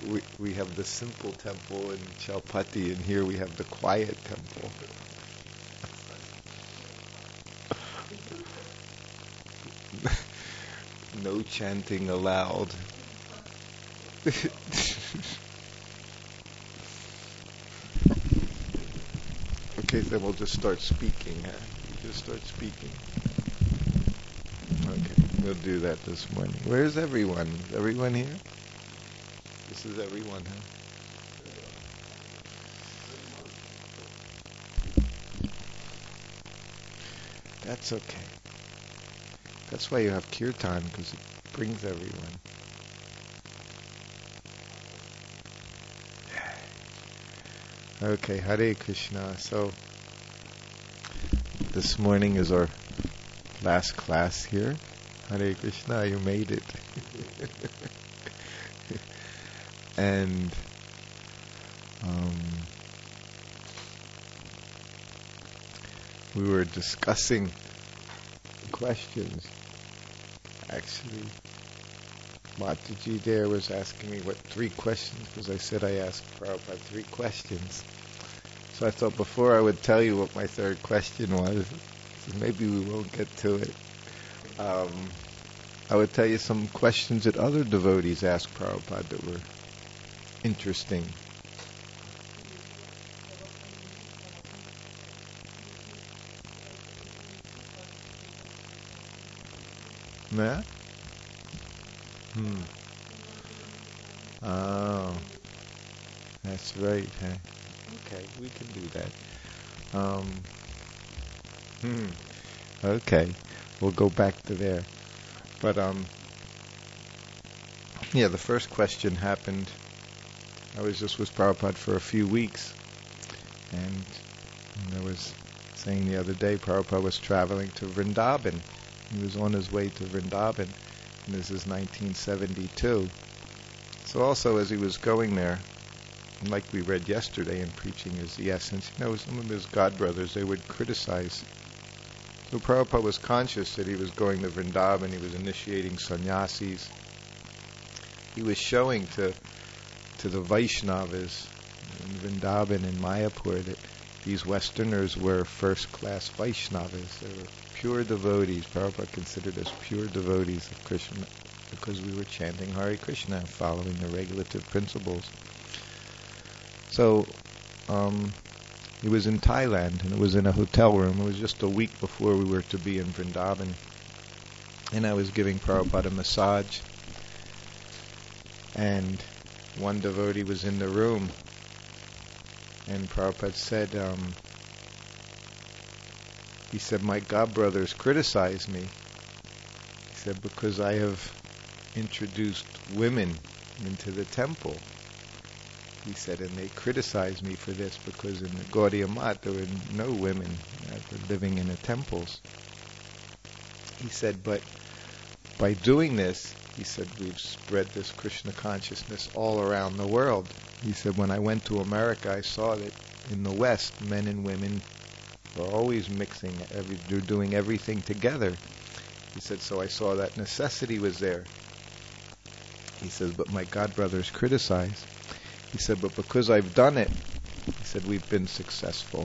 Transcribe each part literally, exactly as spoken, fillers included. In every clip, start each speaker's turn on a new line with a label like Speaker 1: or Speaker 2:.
Speaker 1: we, we have the simple temple in Chaupati, and here we have the quiet temple. No chanting allowed. Okay, then we'll just start speaking. Huh? We'll just start speaking. Okay, we'll do that this morning. Where's everyone? Is everyone here? This is everyone, huh? That's okay. That's why you have kirtan, because it brings everyone. Okay, Hare Krishna. So, this morning is our last class here. Hare Krishna, you made it. And um, we were discussing questions. Actually, Mataji there was asking me what three questions, because I said I asked Prabhupada three questions. So I thought before I would tell you what my third question was, so maybe we won't get to it. Um, I would tell you some questions that other devotees asked Prabhupada that were interesting. Yeah? Hmm. Oh, that's right. Huh? Okay, we can do that. Um, hmm. Okay, we'll go back to there. But um, yeah, the first question happened. I was just with Prabhupada for a few weeks, and, and I was saying the other day, Prabhupada was traveling to Vrindavan. He was on his way to Vrindavan, and this is nineteen seventy-two. So also as he was going there, and like we read yesterday in Preaching is the Essence, you know, some of his godbrothers, they would criticize. So Prabhupada was conscious that he was going to Vrindavan, he was initiating sannyasis. He was showing to to the Vaishnavas in Vrindavan and Mayapur that these Westerners were first-class Vaishnavas. They were pure devotees. Prabhupada considered us pure devotees of Krishna because we were chanting Hare Krishna, following the regulative principles. So, um, he was in Thailand, and it was in a hotel room. It was just a week before we were to be in Vrindavan. And I was giving Prabhupada a massage. And one devotee was in the room, and Prabhupada said, um, he said, my godbrothers criticized me. He said, because I have introduced women into the temple. He said, and they criticized me for this because in the Gaudiya Math there were no women that were living in the temples. He said, but by doing this, he said, we've spread this Krishna consciousness all around the world. He said, when I went to America, I saw that in the West, men and women are always mixing, every, they're doing everything together. He said, so I saw that necessity was there. He says, but my godbrothers criticize. He said, but because I've done it, he said, we've been successful.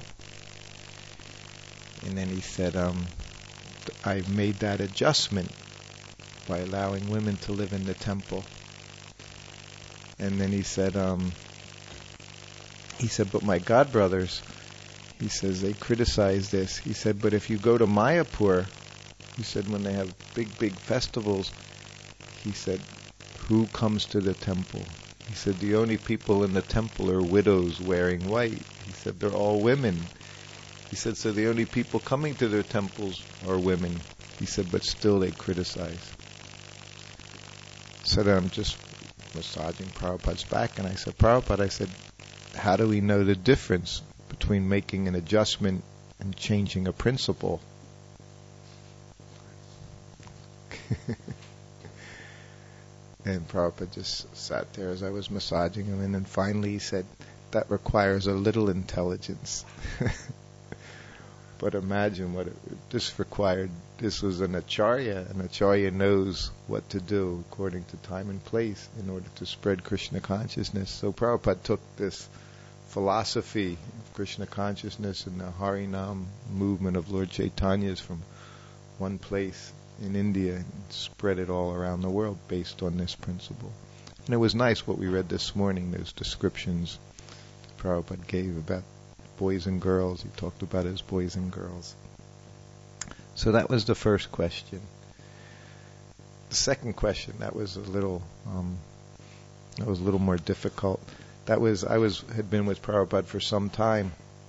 Speaker 1: And then he said, um, I made that adjustment by allowing women to live in the temple. And then he said, um, he said, but my godbrothers, he says, they criticize this. He said, but if you go to Mayapur, he said, when they have big, big festivals, he said, who comes to the temple? He said, the only people in the temple are widows wearing white. He said, they're all women. He said, so the only people coming to their temples are women. He said, but still they criticize. So then I'm just massaging Prabhupada's back, and I said, Prabhupada, I said, how do we know the difference between making an adjustment and changing a principle? And Prabhupada just sat there as I was massaging him, and then finally he said, that requires a little intelligence. But imagine what it, this required. This was an acharya. An acharya knows what to do according to time and place in order to spread Krishna consciousness. So Prabhupada took this philosophy of Krishna consciousness and the Harinam movement of Lord Chaitanya's from one place in India and spread it all around the world based on this principle. And it was nice what we read this morning, those descriptions that Prabhupada gave about boys and girls. He talked about his boys and girls. So that was the first question. The second question, that was a little, um, that was a little more difficult. That was, I was had been with Prabhupada for some time,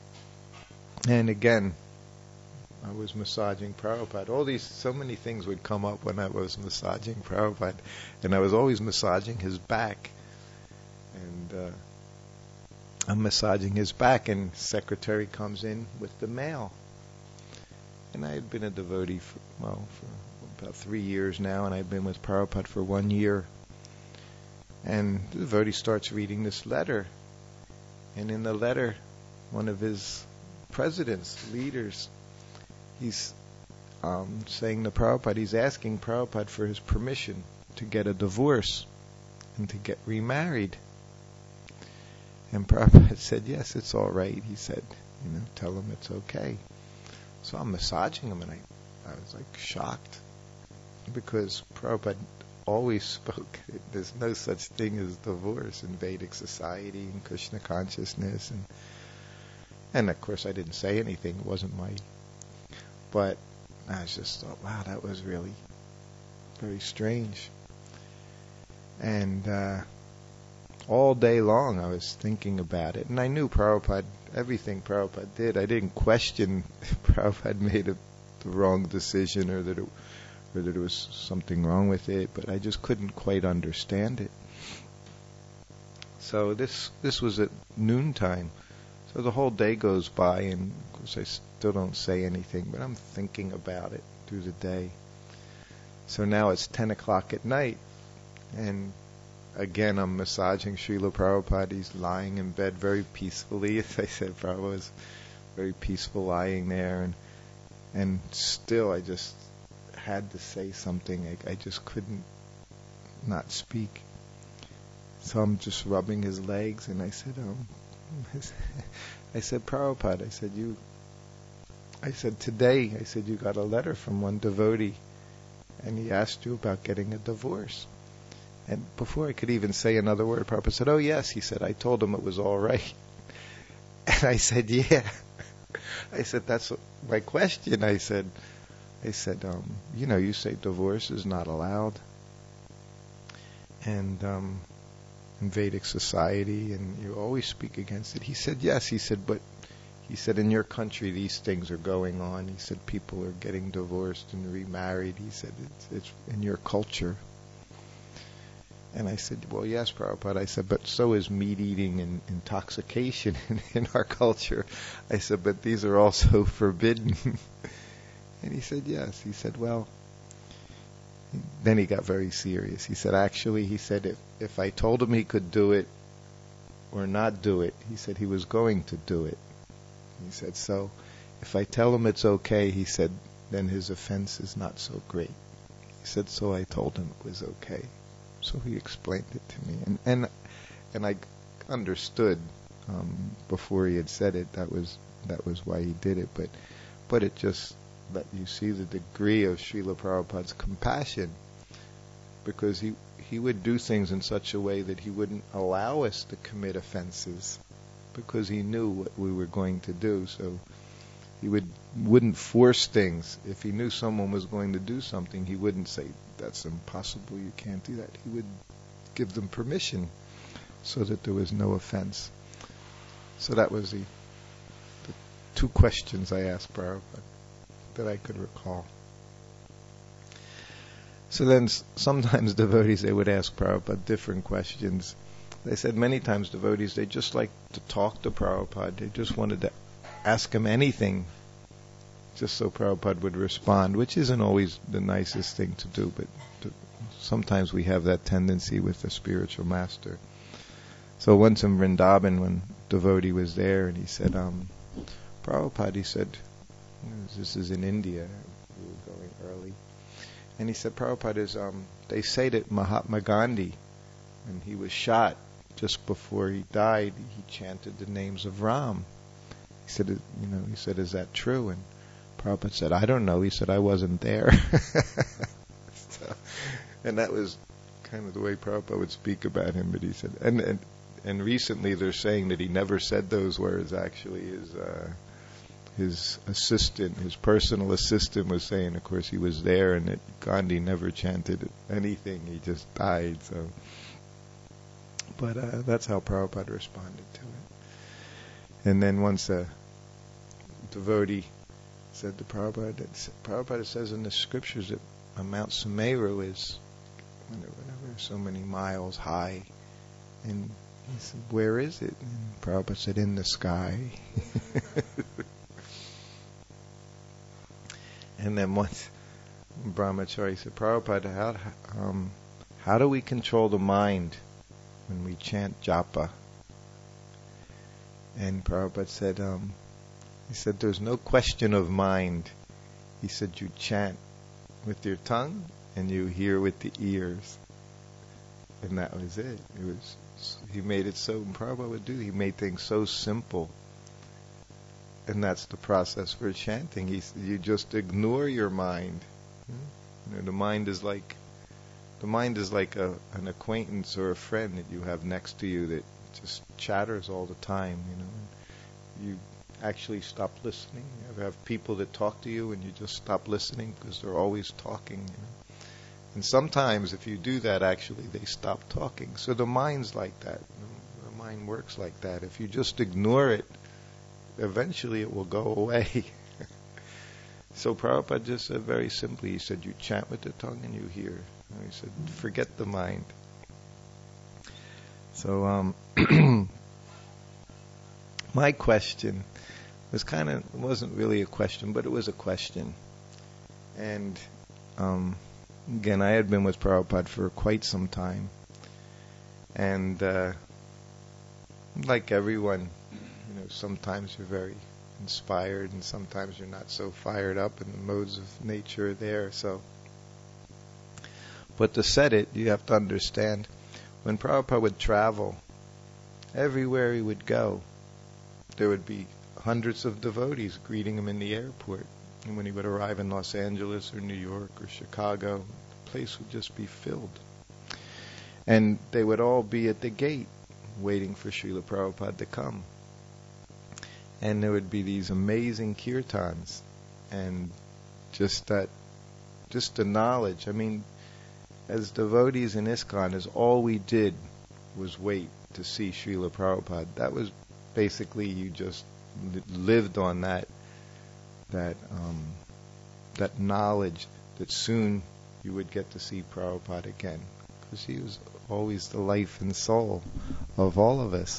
Speaker 1: and again, I was massaging Prabhupada. All these, so many things would come up when I was massaging Prabhupada, and I was always massaging his back, and uh, I'm massaging his back, and secretary comes in with the mail. And I had been a devotee for, well, for about three years now, and I'd been with Prabhupada for one year. And the devotee starts reading this letter. And in the letter, one of his presidents, leaders, he's um, saying to Prabhupada, he's asking Prabhupada for his permission to get a divorce and to get remarried. And Prabhupada said, yes, it's all right. He said, you know, tell him it's okay. So I'm massaging him, and I, I was like shocked, because Prabhupada always spoke, there's no such thing as divorce in Vedic society and Krishna consciousness. And, and of course I didn't say anything. It wasn't my, but I just thought, wow, that was really very strange. And uh, all day long I was thinking about it. And I knew Prabhupada, everything Prabhupada did, I didn't question if Prabhupada made a, the wrong decision or that it, or that there was something wrong with it, but I just couldn't quite understand it. So this this was at noontime. So the whole day goes by, and of course I still don't say anything, but I'm thinking about it through the day. So now it's ten o'clock at night, and again I'm massaging Srila Prabhupada. He's lying in bed very peacefully. As I said, Prabhupada was very peaceful lying there, and and still I just had to say something. I, I just couldn't not speak. So I'm just rubbing his legs, and I said, um, I said, Prabhupada, I said, you, I said, today, I said, you got a letter from one devotee, and he asked you about getting a divorce. And before I could even say another word, Prabhupada said, oh yes, he said, I told him it was all right. And I said, yeah. I said, that's my question. I said, I said, um, you know, you say divorce is not allowed, and um, in Vedic society, and you always speak against it. He said, yes. He said, but he said, in your country, these things are going on. He said, people are getting divorced and remarried. He said, it's, it's in your culture. And I said, well, yes, Prabhupada. I said, but so is meat eating and intoxication in, in our culture. I said, but these are also forbidden. And he said, yes. He said, well, then he got very serious. He said, actually, he said, if, if I told him he could do it or not do it, he said he was going to do it. He said, so if I tell him it's okay, he said, then his offense is not so great. He said, so I told him it was okay. So he explained it to me. And and, and I understood um, before he had said it, that was that was why he did it. But but it just let you see the degree of Srila Prabhupada's compassion, because he he would do things in such a way that he wouldn't allow us to commit offenses, because he knew what we were going to do. So he would wouldn't force things. If he knew someone was going to do something, he wouldn't say, that's impossible, you can't do that. He would give them permission so that there was no offense. So that was the, the two questions I asked Prabhupada that I could recall. So then sometimes devotees, they would ask Prabhupada different questions. They said many times devotees, they just like to talk to Prabhupada. They just wanted to ask him anything, just so Prabhupada would respond, which isn't always the nicest thing to do, but to, sometimes we have that tendency with the spiritual master. So once in Vrindavan, when devotee was there, and he said, um, Prabhupada, he said, This is in India. We were going early. And he said, Prabhupada, is, um, they say that Mahatma Gandhi, when he was shot, just before he died, he chanted the names of Ram. He said, you know, he said, is that true? And Prabhupada said, I don't know. He said, I wasn't there. So, and that was kind of the way Prabhupada would speak about him. But he said, and, and and recently they're saying that he never said those words. Actually, his uh, his assistant, his personal assistant, was saying, of course, he was there, and that Gandhi never chanted anything. He just died. So, but uh, that's how Prabhupada responded to it. And then once a devotee said to Prabhupada, that Prabhupada says in the scriptures that Mount Sumeru is whatever, so many miles high. And he said, where is it? And Prabhupada said, in the sky. And then once Brahmachari said, Prabhupada, how, um, how do we control the mind when we chant japa? And Prabhupada said, um, he said, there's no question of mind. He said, you chant with your tongue and you hear with the ears. And that was it. It was, he made it so, Prabhupada would do, he made things so simple. And that's the process for chanting. He, you just ignore your mind. You know, the mind is like, the mind is like a, an acquaintance or a friend that you have next to you that just chatters all the time, you know. And you actually stop listening. You ever have people that talk to you and you just stop listening because they're always talking, you know. And sometimes if you do that, actually, they stop talking. So the mind's like that. The mind works like that. If you just ignore it, eventually it will go away. So Prabhupada just said very simply, he said, you chant with the tongue and you hear. And he said, forget the mind. So um, my question was kind of, it wasn't really a question, but it was a question. And um, again, I had been with Prabhupada for quite some time. And uh, like everyone, you know, sometimes you're very inspired and sometimes you're not so fired up, and the modes of nature are there. So, but to set it, you have to understand, when Prabhupada would travel, everywhere he would go, there would be hundreds of devotees greeting him in the airport. And when he would arrive in Los Angeles or New York or Chicago, the place would just be filled. And they would all be at the gate waiting for Srila Prabhupada to come. And there would be these amazing kirtans, and just that, just the knowledge. I mean, as devotees in ISKCON, is all we did was wait to see Srila Prabhupada. That was basically, you just li- lived on that, that um, that knowledge that soon you would get to see Prabhupada again, because he was always the life and soul of all of us.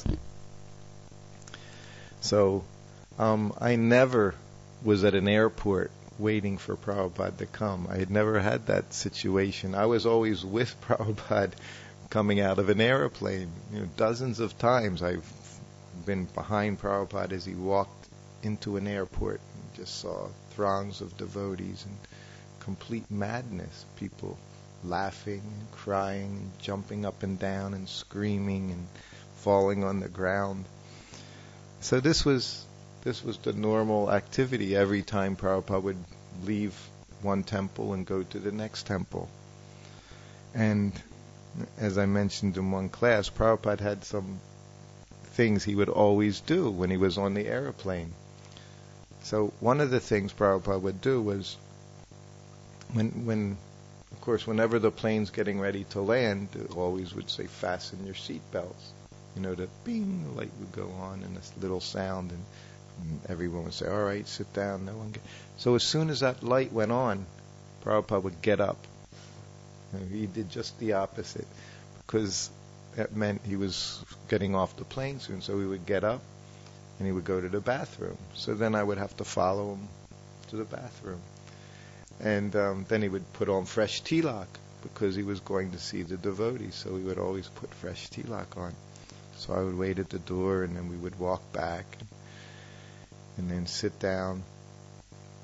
Speaker 1: So um, I never was at an airport waiting for Prabhupada to come. I had never had that situation. I was always with Prabhupada coming out of an airplane. You know, dozens of times I've been behind Prabhupada as he walked into an airport and just saw throngs of devotees and complete madness. People laughing and crying and jumping up and down and screaming and falling on the ground. So this was this was the normal activity every time Prabhupada would leave one temple and go to the next temple. And as I mentioned in one class, Prabhupada had some things he would always do when he was on the airplane. So one of the things Prabhupada would do was, when, when of course, whenever the plane's getting ready to land, it always would say, fasten your seatbelts. You know, the bing, the light would go on and this little sound, and, and everyone would say, all right, sit down. No one get. So as soon as that light went on, Prabhupada would get up. You know, he did just the opposite, because that meant he was getting off the plane soon. So he would get up and he would go to the bathroom. So then I would have to follow him to the bathroom. And um, then he would put on fresh tilak, because he was going to see the devotees. So he would always put fresh tilak on. So I would wait at the door, and then we would walk back, and, and then sit down.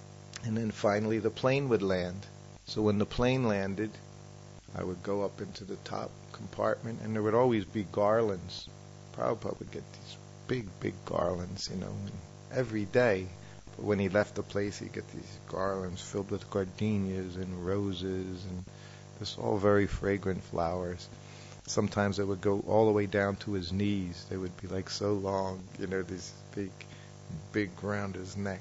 Speaker 1: And then finally the plane would land. So when the plane landed, I would go up into the top compartment, and there would always be garlands. Prabhupada would get these big, big garlands, you know, every day. But when he left the place, he'd get these garlands filled with gardenias and roses and just all very fragrant flowers. Sometimes they would go all the way down to his knees. They would be like so long, you know, these big, big around his neck.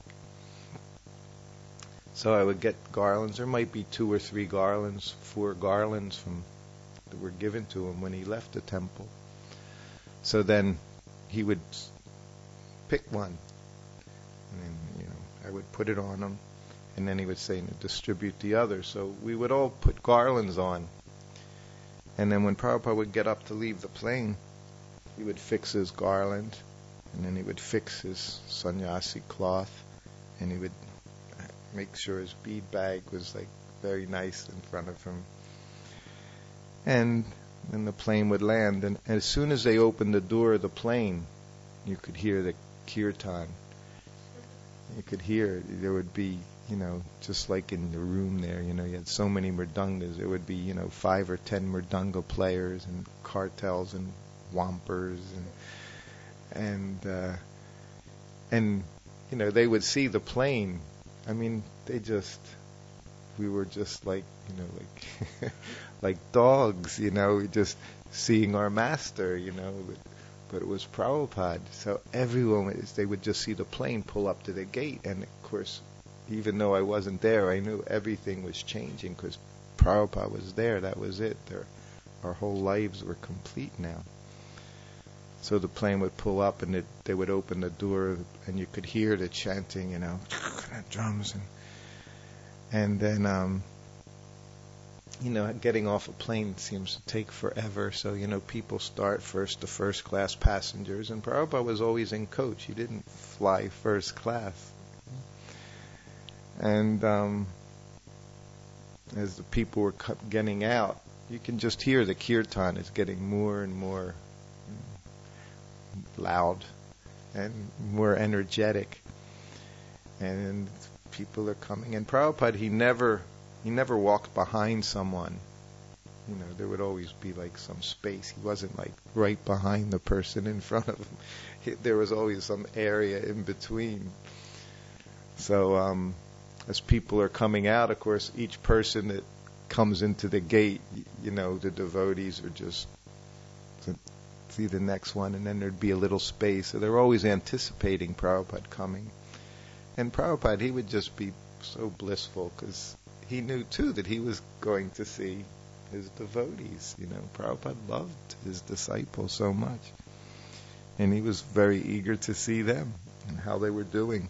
Speaker 1: So I would get garlands. There might be two or three garlands, four garlands from that were given to him when he left the temple. So then he would pick one, and then, you know, I would put it on him, and then he would say, distribute the other. So we would all put garlands on. And then when Prabhupada would get up to leave the plane, he would fix his garland, and then he would fix his sannyasi cloth, and he would make sure his bead bag was like very nice in front of him. And then the plane would land, and as soon as they opened the door of the plane, you could hear the kirtan. You could hear, there would be, you know, just like in the room there, you know, you had so many mridungas. There would be, you know, five or ten mridunga players and kartals and wampers and and uh, and you know, they would see the plane. I mean, they just, we were just like, you know, like like dogs, you know, just seeing our master, you know. But, but it was Prabhupada, so everyone was, they would just see the plane pull up to the gate, and of course, even though I wasn't there, I knew everything was changing because Prabhupada was there. That was it. Their, our whole lives were complete now. So the plane would pull up, and it, they would open the door, and you could hear the chanting, you know, drums, and and then, um, you know, getting off a plane seems to take forever. So, you know, people start first, the first class passengers, and Prabhupada was always in coach. He didn't fly first class. And um, as the people were getting out, you can just hear the kirtan is getting more and more loud and more energetic, and people are coming. And Prabhupada, he never, he never walked behind someone. You know, there would always be like some space. He wasn't like right behind the person in front of him. He, there was always some area in between. So, um, as people are coming out, of course, each person that comes into the gate, you know, the devotees are just to see the next one, and then there'd be a little space. So they're always anticipating Prabhupada coming. And Prabhupada, he would just be so blissful because he knew, too, that he was going to see his devotees. You know, Prabhupada loved his disciples so much. And he was very eager to see them and how they were doing.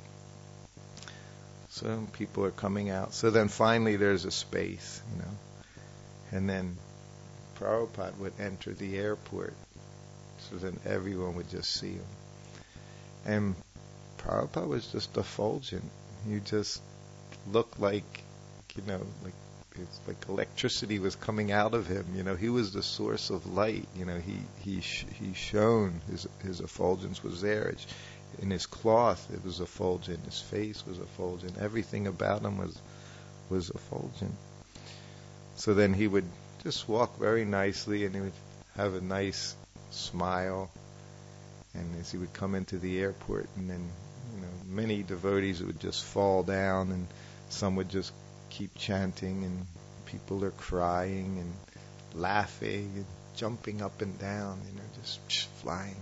Speaker 1: So people are coming out. So then finally there's a space, you know. And then Prabhupada would enter the airport. So then everyone would just see him. And Prabhupada was just effulgent. He just looked like, you know, like it's like electricity was coming out of him. You know, he was the source of light. You know, he he sh- he shone. His his effulgence was there. It's, in his cloth, it was effulgent. His face was effulgent. Everything about him was was effulgent. So then he would just walk very nicely, and he would have a nice smile. And as he would come into the airport, and then, you know, many devotees would just fall down, and some would just keep chanting, and people are crying and laughing and jumping up and down, you know, just flying.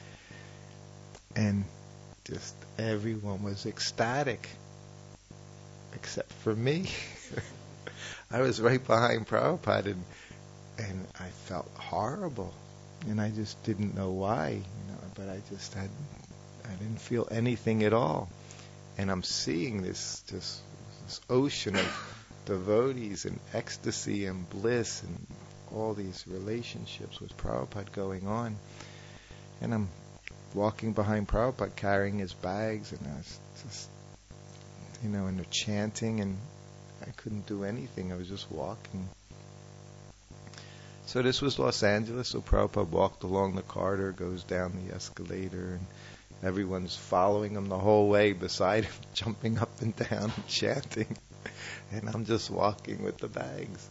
Speaker 1: And just everyone was ecstatic, except for me. I was right behind Prabhupada, and, and I felt horrible, and I just didn't know why, you know. But I just had, I didn't feel anything at all, and I'm seeing this just this ocean of devotees and ecstasy and bliss and all these relationships with Prabhupada going on, and I'm walking behind Prabhupada carrying his bags, and I was just, you know, and they're chanting, and I couldn't do anything. I was just walking. So this was Los Angeles, so Prabhupada walked along the corridor, goes down the escalator, and Everyone's following him the whole way beside him, jumping up and down and chanting. And I'm just walking with the bags.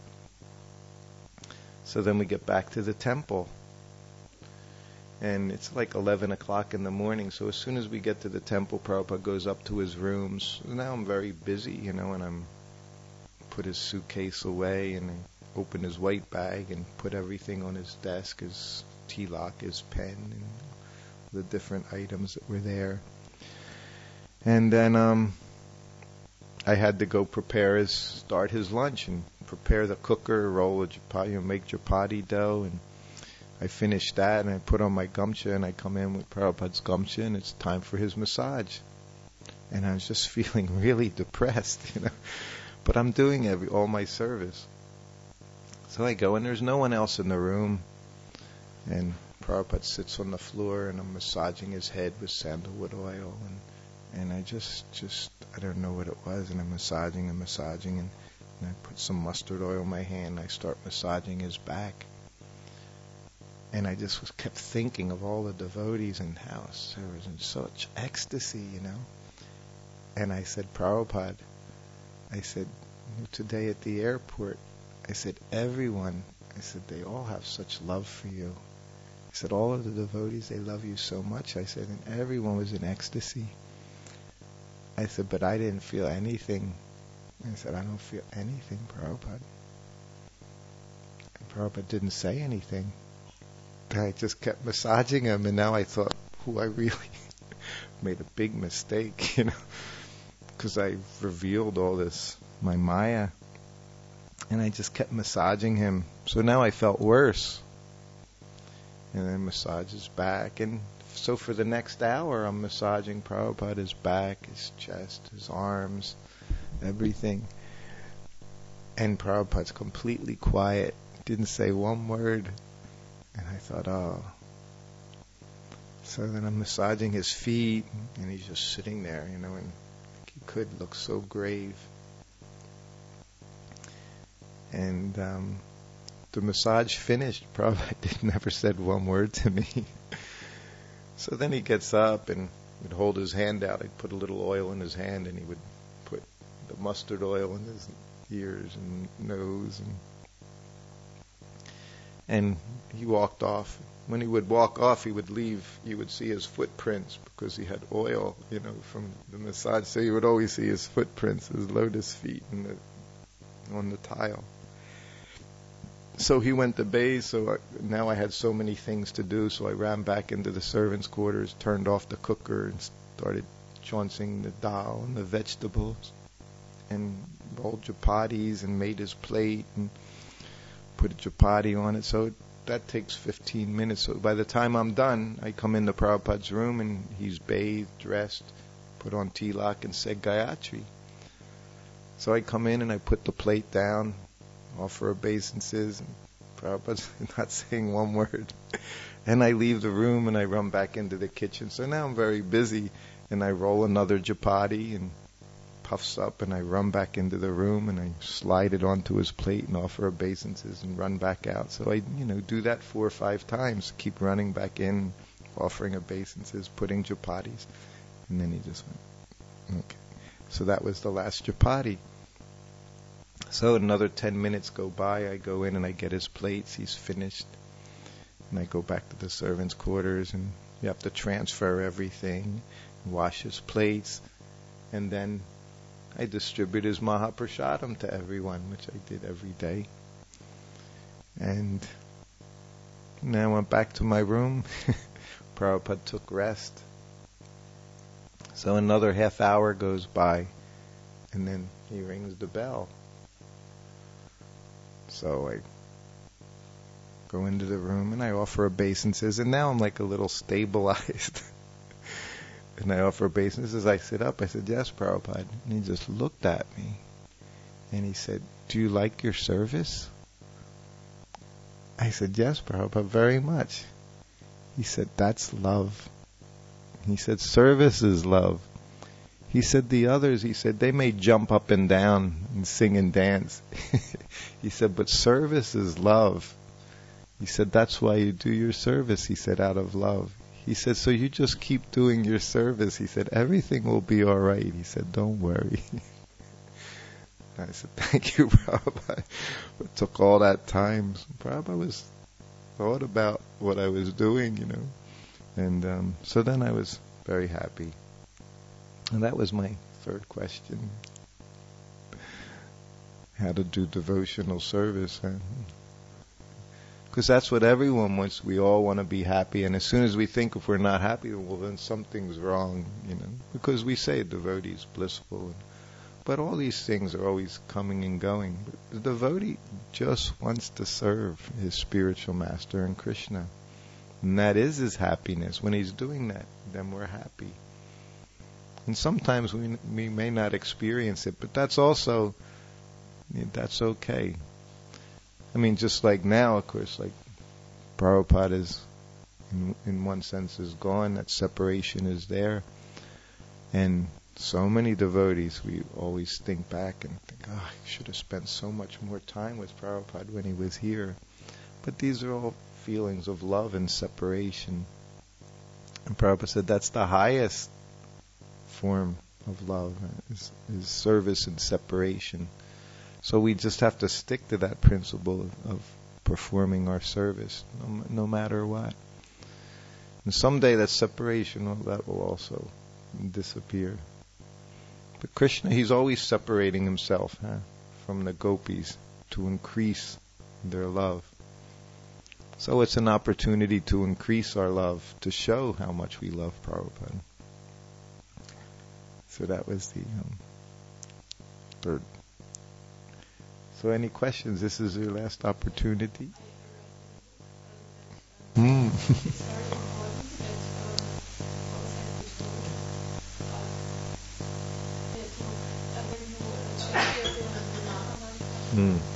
Speaker 1: So then we get back to the temple. And it's like eleven o'clock in the morning. So as soon as we get to the temple, Prabhupada goes up to his rooms. Now I'm very busy, you know, and I'm put his suitcase away and I open his white bag and put everything on his desk, his tilak, his pen, and the different items that were there. And then um, I had to go prepare his, start his lunch and prepare the cooker, roll a chapati, you know, make chapati dough, and I finished that and I put on my gumcha and I come in with Prabhupada's gumcha and it's time for his massage. And I was just feeling really depressed, you know. But I'm doing every all my service. So I go and there's no one else in the room. And Prabhupada sits on the floor and I'm massaging his head with sandalwood oil. And, and I just, just, I don't know what it was. And I'm massaging and massaging. And, and I put some mustard oil in my hand and I start massaging his back. And I just was kept thinking of all the devotees and how I was in such ecstasy, you know. And I said, Prabhupada, I said, today at the airport, I said, everyone, I said, they all have such love for you. I said, all of the devotees, they love you so much. I said, and everyone was in ecstasy. I said, but I didn't feel anything. I said, I don't feel anything, Prabhupada. And Prabhupada didn't say anything. I just kept massaging him, and now I thought, oh, I really made a big mistake, you know, because I revealed all this, my Maya, and I just kept massaging him. So now I felt worse. And then massage his back, and so for the next hour, I'm massaging Prabhupada, his back, his chest, his arms, everything. And Prabhupada's completely quiet, didn't say one word. And I thought, oh. So then I'm massaging his feet, and he's just sitting there, you know, and he could look so grave. And um, the massage finished. Prabhupada never said one word to me. So then he gets up and would hold his hand out. I'd put a little oil in his hand, and he would put the mustard oil in his ears and nose, and And he walked off. When he would walk off, he would leave. You would see his footprints because he had oil, you know, from the massage. So you would always see his footprints, his lotus feet in the, on the tile. So he went to bathe. So I, now I had so many things to do. So I ran back into the servants' quarters, turned off the cooker, and started chancing the dal and the vegetables, and rolled chapatis and made his plate and put a chapati on it. So that takes fifteen minutes. So by the time I'm done, I come into Prabhupada's room and he's bathed, dressed, put on tilak and said Gayatri. So I come in and I put the plate down, offer obeisances, and Prabhupada's not saying one word. And I leave the room and I run back into the kitchen. So now I'm very busy, and I roll another chapati and puffs up, and I run back into the room and I slide it onto his plate and offer obeisances and run back out. So I, you know, do that four or five times, keep running back in, offering obeisances, putting chapatis, and then he just went, okay. So that was the last chapati. So another ten minutes go by, I go in and I get his plates, he's finished, and I go back to the servants' quarters, and you have to transfer everything, wash his plates, and then I distribute his Mahaprasadam to everyone, which I did every day. And then I went back to my room. Prabhupada took rest. So another half hour goes by, and then he rings the bell. So I go into the room and I offer obeisances, and now I'm like a little stabilized. And I offer obeisances. I sit up. I said, yes, Prabhupada. And he just looked at me. And he said, do you like your service? I said, yes, Prabhupada, very much. He said, that's love. He said, service is love. He said, the others, he said, they may jump up and down and sing and dance. He said, but service is love. He said, that's why you do your service. He said, out of love. He said, so you just keep doing your service. He said, everything will be all right. He said, don't worry. I said, thank you, Prabhupada. It took all that time. Prabhupada was thought about what I was doing, you know. And um, so then I was very happy. And that was my third question. How to do devotional service. Because that's what everyone wants. We all want to be happy. And as soon as we think if we're not happy, well, then something's wrong, you know. Because we say a devotee is blissful. And, but all these things are always coming and going. But the devotee just wants to serve his spiritual master and Krishna. And that is his happiness. When he's doing that, then we're happy. And sometimes we we may not experience it, but that's also, that's okay. I mean, just like now, of course, like Prabhupada is, in, in one sense, is gone. That separation is there. And so many devotees, we always think back and think, oh, I should have spent so much more time with Prabhupada when he was here. But these are all feelings of love and separation. And Prabhupada said that's the highest form of love, is, is service and separation. So we just have to stick to that principle of, of performing our service, no, no matter what. And someday that separation, well, that will also disappear. But Krishna, he's always separating himself huh, from the gopis to increase their love. So it's an opportunity to increase our love, to show how much we love Prabhupada. So that was the um, third. So any questions? This is your last opportunity. Mm. mm.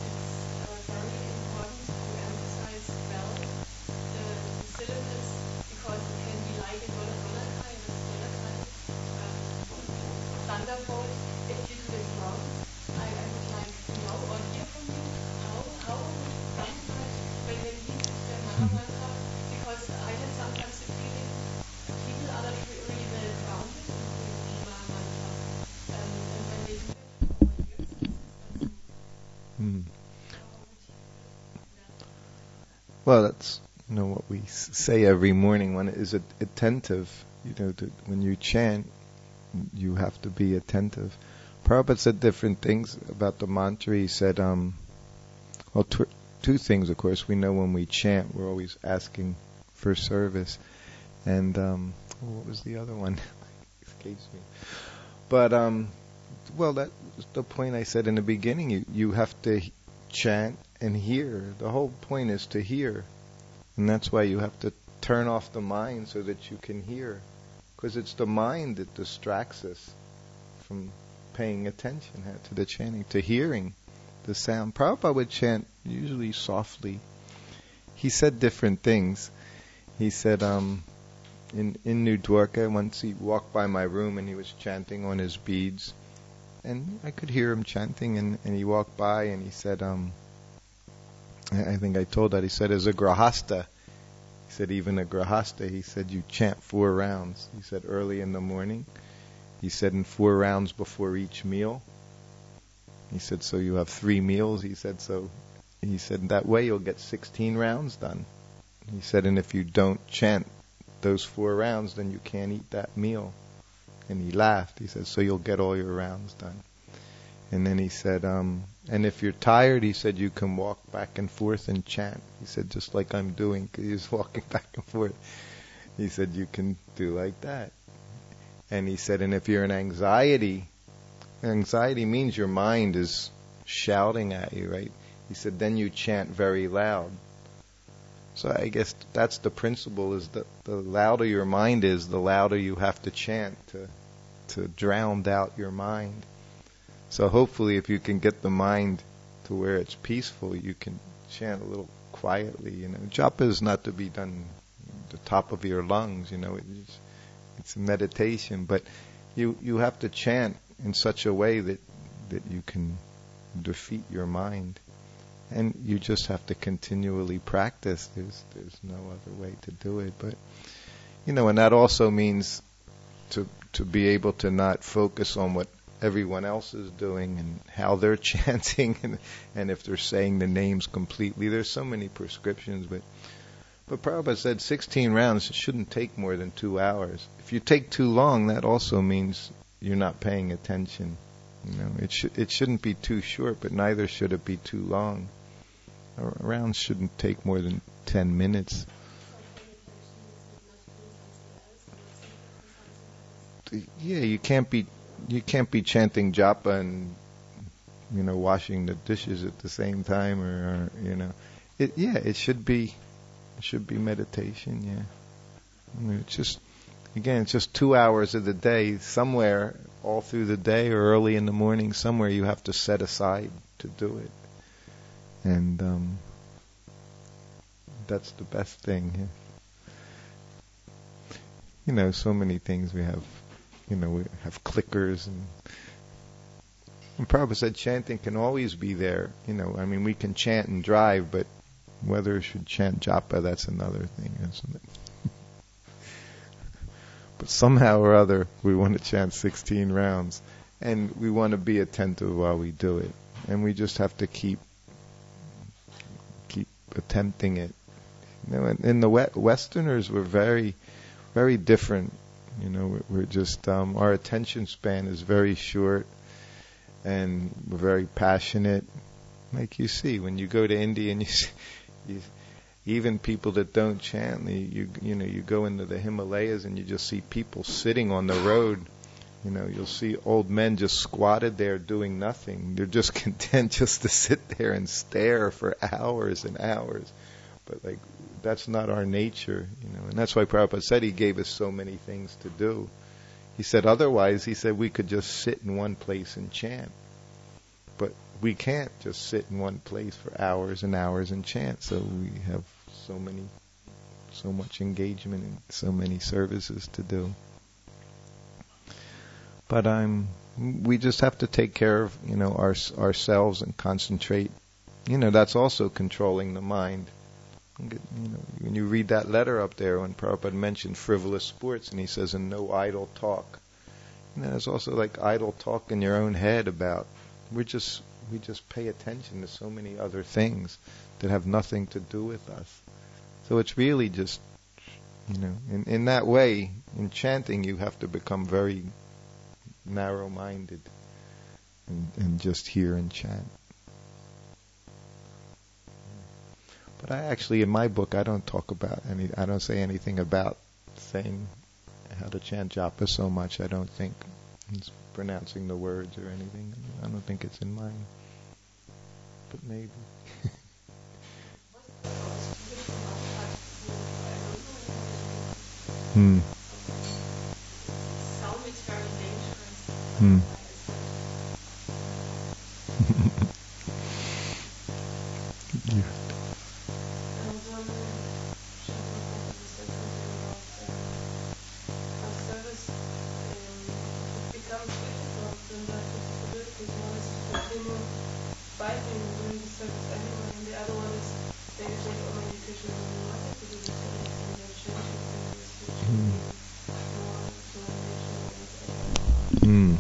Speaker 1: Well, that's you know what we say every morning. One is attentive. You know, to, when you chant, you have to be attentive. Prabhupada said different things about the mantra. He said, um, well, tw- two things, of course. We know when we chant, we're always asking for service. And um, what was the other one? Escapes me. But um, well, that was the point I said in the beginning. You you have to chant and hear. The whole point is to hear. And that's why you have to turn off the mind so that you can hear. Because it's the mind that distracts us from paying attention to the chanting, to hearing the sound. Prabhupada would chant usually softly. He said different things. He said um, in, in New Dwarka, once he walked by my room and he was chanting on his beads. And I could hear him chanting, and, and he walked by and he said, um, I think I told that, he said, as a grahasta, he said, even a grahasta, he said, you chant four rounds. He said, early in the morning. He said, in four rounds before each meal. He said, so you have three meals. He said, so, he said, that way you'll get sixteen rounds done. He said, and if you don't chant those four rounds, then you can't eat that meal. And he laughed. He said, so you'll get all your rounds done. And then he said, um, and if you're tired, he said, you can walk back and forth and chant. He said, just like I'm doing, because he was walking back and forth. He said, you can do like that. And he said, and if you're in anxiety, anxiety means your mind is shouting at you, right? He said, then you chant very loud. So I guess that's the principle, is that the louder your mind is, the louder you have to chant to to drown out your mind. So hopefully if you can get the mind to where it's peaceful, you can chant a little quietly. You know, japa is not to be done at the top of your lungs, you know, it's, it's a meditation, but you, you have to chant in such a way that, that you can defeat your mind. And you just have to continually practice. There's there's no other way to do it. But you know, and that also means to to be able to not focus on what everyone else is doing and how they're chanting and, and if they're saying the names completely. There's so many prescriptions, but but Prabhupada said sixteen rounds shouldn't take more than two hours. If you take too long, that also means you're not paying attention. You know, it should it shouldn't be too short, but neither should it be too long. A round shouldn't take more than ten minutes. Yeah, you can't be you can't be chanting japa and you know washing the dishes at the same time, or, or you know, it yeah it should be it should be meditation. Yeah, I mean, it's just again it's just two hours of the day somewhere all through the day or early in the morning somewhere you have to set aside to do it, and um, that's the best thing. Yeah. You know, so many things we have. You know, we have clickers, and, and Prabhupada said chanting can always be there. You know, I mean, we can chant and drive, but whether we should chant japa, that's another thing, isn't it? But somehow or other, we want to chant sixteen rounds, and we want to be attentive while we do it, and we just have to keep keep attempting it. You know, and, and the Westerners were very, very different. You know, we're just, um, our attention span is very short, and we're very passionate. Like you see, when you go to India and you see, you, even people that don't chant, you, you you know, you go into the Himalayas and you just see people sitting on the road. You know, you'll see old men just squatted there doing nothing. They're just content just to sit there and stare for hours and hours. But like, that's not our nature, you know, and that's why Prabhupada said he gave us so many things to do. He said otherwise, he said we could just sit in one place and chant. But we can't just sit in one place for hours and hours and chant. So we have so many, so much engagement and so many services to do. But I'm, we just have to take care of, you know, our, ourselves and concentrate. You know, that's also controlling the mind. You know, when you read that letter up there, when Prabhupada mentioned frivolous sports, and he says, and no idle talk. You know, there's also like idle talk in your own head about, we're just, we just pay attention to so many other things that have nothing to do with us. So it's really just, you know, in, in that way, in chanting, you have to become very narrow-minded and, and just hear and chant. But I actually, in my book, I don't talk about any, I don't say anything about saying how to chant japa so much. I don't think it's pronouncing the words or anything. I don't think it's in mine. But maybe. hmm. Hmm. yeah. Mm.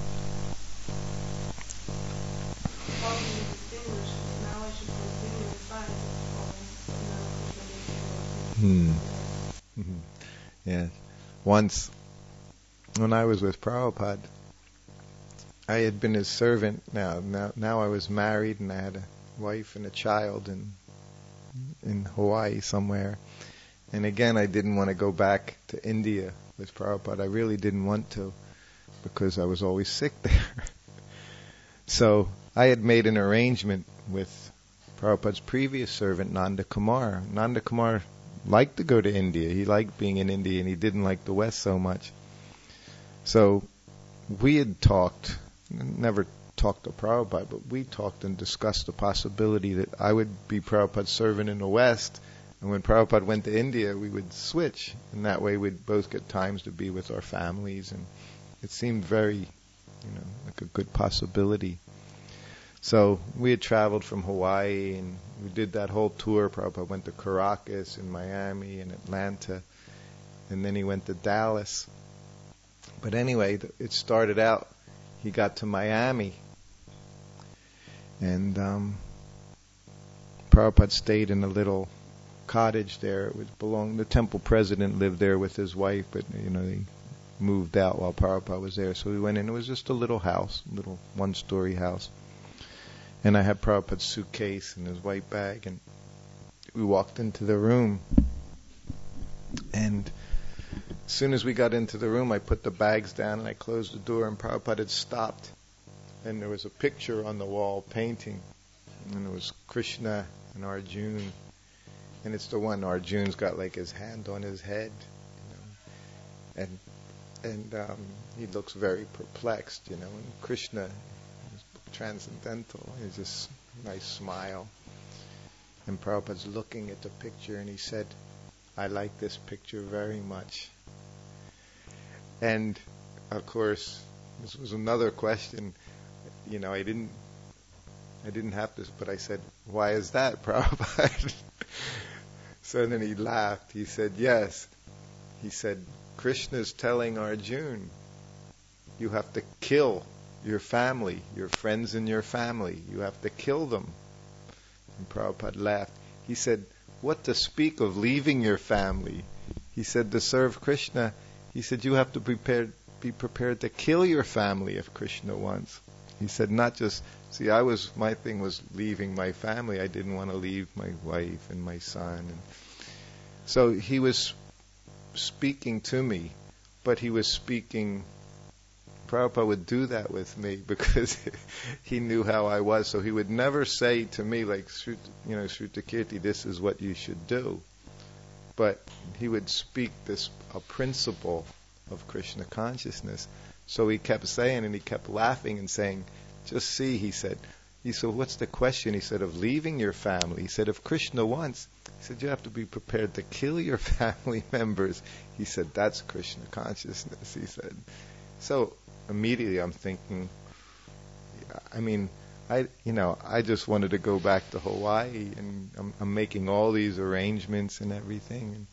Speaker 1: Hmm. Mm-hmm. Yeah. Once, when I was with Prabhupada, I had been his servant. Now, now, now I was married and I had a wife and a child in in Hawaii somewhere. And again, I didn't want to go back to India with Prabhupada. I really didn't want to, because I was always sick there. So I had made an arrangement with Prabhupada's previous servant, Nanda Kumar. Nanda Kumar liked to go to India. He liked being in India, and he didn't like the West so much. So we had talked, never talked to Prabhupada, but we talked and discussed the possibility that I would be Prabhupada's servant in the West, and when Prabhupada went to India, we would switch, and that way we'd both get times to be with our families, and it seemed very, you know, like a good possibility. So we had traveled from Hawaii, and we did that whole tour. Prabhupada went to Caracas and Miami and Atlanta, and then he went to Dallas. But anyway, it started out, he got to Miami, and um, Prabhupada stayed in a little cottage there. It was belonged, the temple president lived there with his wife, but you know, they moved out while Prabhupada was there. So we went in, it was just a little house, a little one-story house. And I had Prabhupada's suitcase and his white bag, and we walked into the room. And as soon as we got into the room, I put the bags down and I closed the door, and Prabhupada had stopped. And there was a picture on the wall, painting, and it was Krishna and Arjuna. And it's the one Arjuna's got like his hand on his head, you know, and and um, he looks very perplexed, you know. And Krishna is transcendental. He's just a nice smile. And Prabhupada's looking at the picture, and he said, "I like this picture very much." And of course, this was another question. You know, I didn't, I didn't have this, but I said, "Why is that, Prabhupada?" So then he laughed. He said, "Yes." He said, "Krishna's telling Arjuna, you have to kill your family, your friends in your family. You have to kill them." And Prabhupada laughed. He said, "What to speak of leaving your family?" He said, "To serve Krishna," he said, "you have to prepared, be prepared to kill your family if Krishna wants." He said, not just, see, I was, my thing was leaving my family. I didn't want to leave my wife and my son. And so he was speaking to me, but he was speaking, Prabhupada would do that with me because he knew how I was. So he would never say to me, like, you know, Shrutakirti, this is what you should do. But he would speak this, a principle of Krishna consciousness. So he kept saying, and he kept laughing and saying, just see, he said, he said, what's the question? He said, of leaving your family. He said, if Krishna wants, he said, you have to be prepared to kill your family members. He said, that's Krishna consciousness, he said. So immediately I'm thinking, I mean, I, you know, I just wanted to go back to Hawaii, and I'm, I'm making all these arrangements and everything. And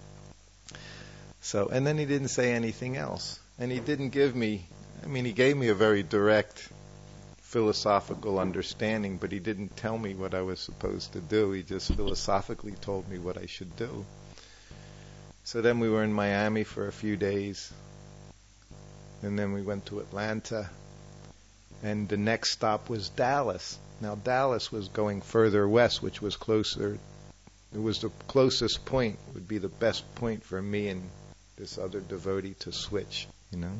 Speaker 1: so, and then he didn't say anything else. And he didn't give me, I mean, he gave me a very direct philosophical understanding, but he didn't tell me what I was supposed to do. He just philosophically told me what I should do. So then we were in Miami for a few days, and then we went to Atlanta, and the next stop was Dallas. Now Dallas was going further west, which was closer. It was the closest point, would be the best point for me and this other devotee to switch, you know.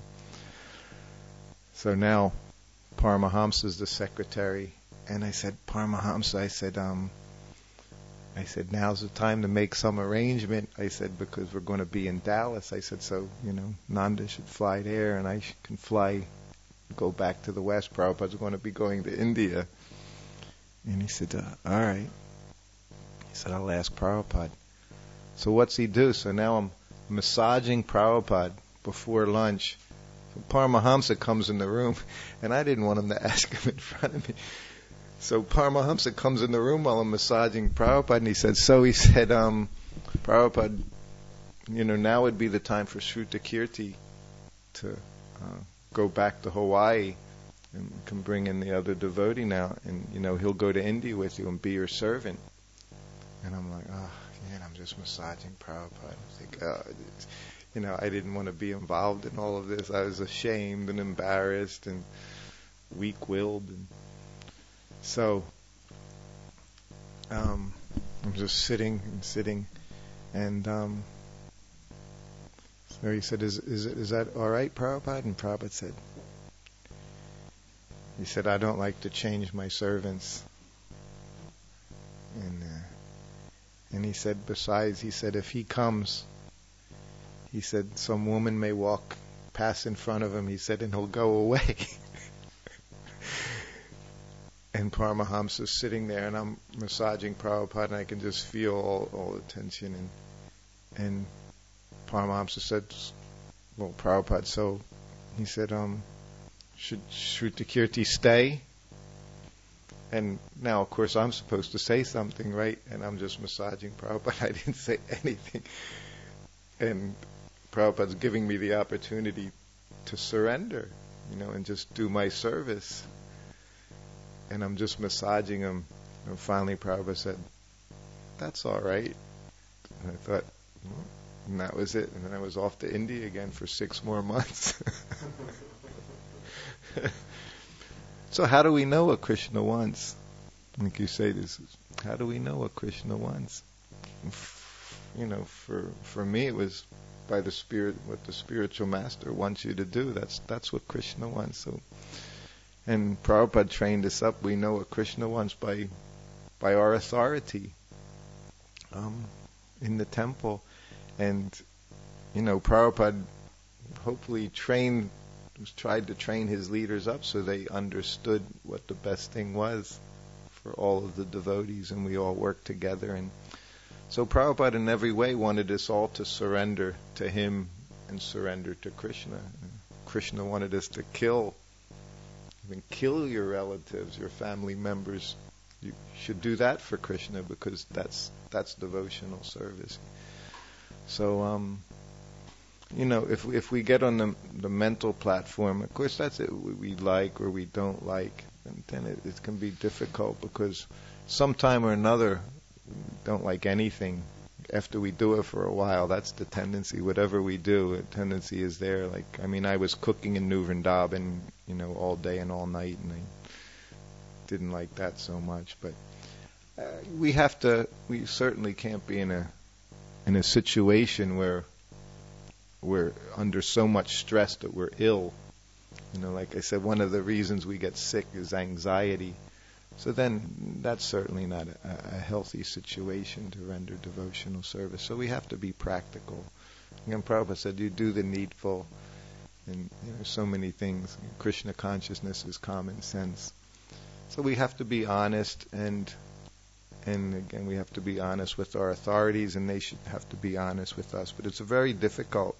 Speaker 1: So now Paramahamsa is the secretary, and I said, Paramahamsa, I said, um, I said, now's the time to make some arrangement. I said, because we're going to be in Dallas. I said, so, you know, Nanda should fly there, and I sh- can fly, go back to the West. Prabhupada's going to be going to India. And he said, uh, all right. He said, I'll ask Prabhupada. So what's he do? So now I'm massaging Prabhupada before lunch. So Paramahamsa comes in the room, and I didn't want him to ask him in front of me. So Paramahamsa comes in the room while I'm massaging Prabhupada, and he said, so he said, um, Prabhupada, you know, now would be the time for Shrutakirti to uh, go back to Hawaii and can bring in the other devotee now, and, you know, he'll go to India with you and be your servant. And I'm like, oh, man, I'm just massaging Prabhupada. I was like, oh, you know, I didn't want to be involved in all of this. I was ashamed and embarrassed and weak-willed. And so um, I'm just sitting and sitting. And um, so he said, is, is, is that all right, Prabhupada? And Prabhupada said, he said, I don't like to change my servants. And uh, and he said, besides, he said, if he comes, he said, some woman may walk, pass in front of him, he said, and he'll go away. And Paramahamsa's sitting there, and I'm massaging Prabhupada, and I can just feel all, all the tension. And, and Paramahamsa said, well, Prabhupada, so he said, um, should Shrutakirti stay? And now, of course, I'm supposed to say something, right? And I'm just massaging Prabhupada. I didn't say anything. And Prabhupada's giving me the opportunity to surrender, you know, and just do my service. And I'm just massaging him. And finally Prabhupada said, "That's all right." And I thought, well, and that was it. And then I was off to India again for six more months. So how do we know what Krishna wants? Like you say, this is, how do we know what Krishna wants? You know, for for me it was by the spirit, what the spiritual master wants you to do. That's that's what Krishna wants. So, and Prabhupada trained us up. We know what Krishna wants by by our authority um, in the temple, and you know, Prabhupada hopefully trained, tried to train his leaders up so they understood what the best thing was for all of the devotees, and we all worked together. And so Prabhupada in every way wanted us all to surrender to him and surrender to Krishna. Krishna wanted us to kill, even kill your relatives, your family members. You should do that for Krishna because that's that's devotional service. So, um, you know, if if we get on the the mental platform, of course that's it. We like or we don't like, and then it, it can be difficult because sometime or another we don't like anything. After we do it for a while, that's the tendency. Whatever we do, a tendency is there. Like, I mean, I was cooking in New Vrindavan, you know, all day and all night, and I didn't like that so much. But uh, we have to. We certainly can't be in a in a situation where we're under so much stress that we're ill. You know, like I said, one of the reasons we get sick is anxiety. So then that's certainly not a, a healthy situation to render devotional service. So we have to be practical. Again, Prabhupada said, you do the needful, and you know, so many things. Krishna consciousness is common sense. So we have to be honest, and and again, we have to be honest with our authorities, and they should have to be honest with us. But it's a very difficult.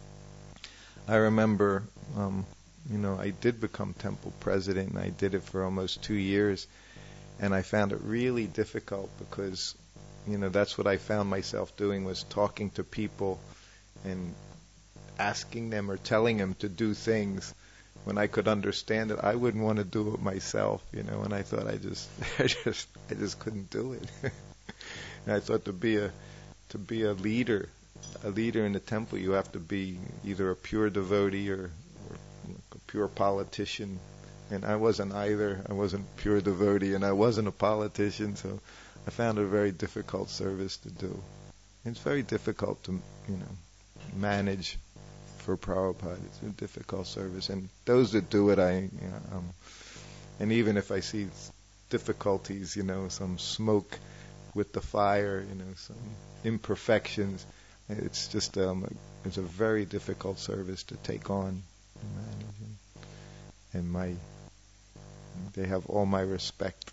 Speaker 1: I remember, um, you know, I did become temple president, and I did it for almost two years. And I found it really difficult because, you know, that's what I found myself doing, was talking to people and asking them or telling them to do things when I could understand it. I wouldn't want to do it myself, you know, and I thought I just, I just, I just couldn't do it. And I thought to be a, to be a leader, a leader in the temple, you have to be either a pure devotee or, or a pure politician. And I wasn't either. I wasn't pure devotee, and I wasn't a politician, so I found it a very difficult service to do. It's very difficult to, you know, manage for Prabhupada. It's a difficult service, and those that do it, I, you know, um, and even if I see difficulties, you know, some smoke with the fire, you know, some imperfections, it's just, um, it's a very difficult service to take on and manage. And, and my They have all my respect.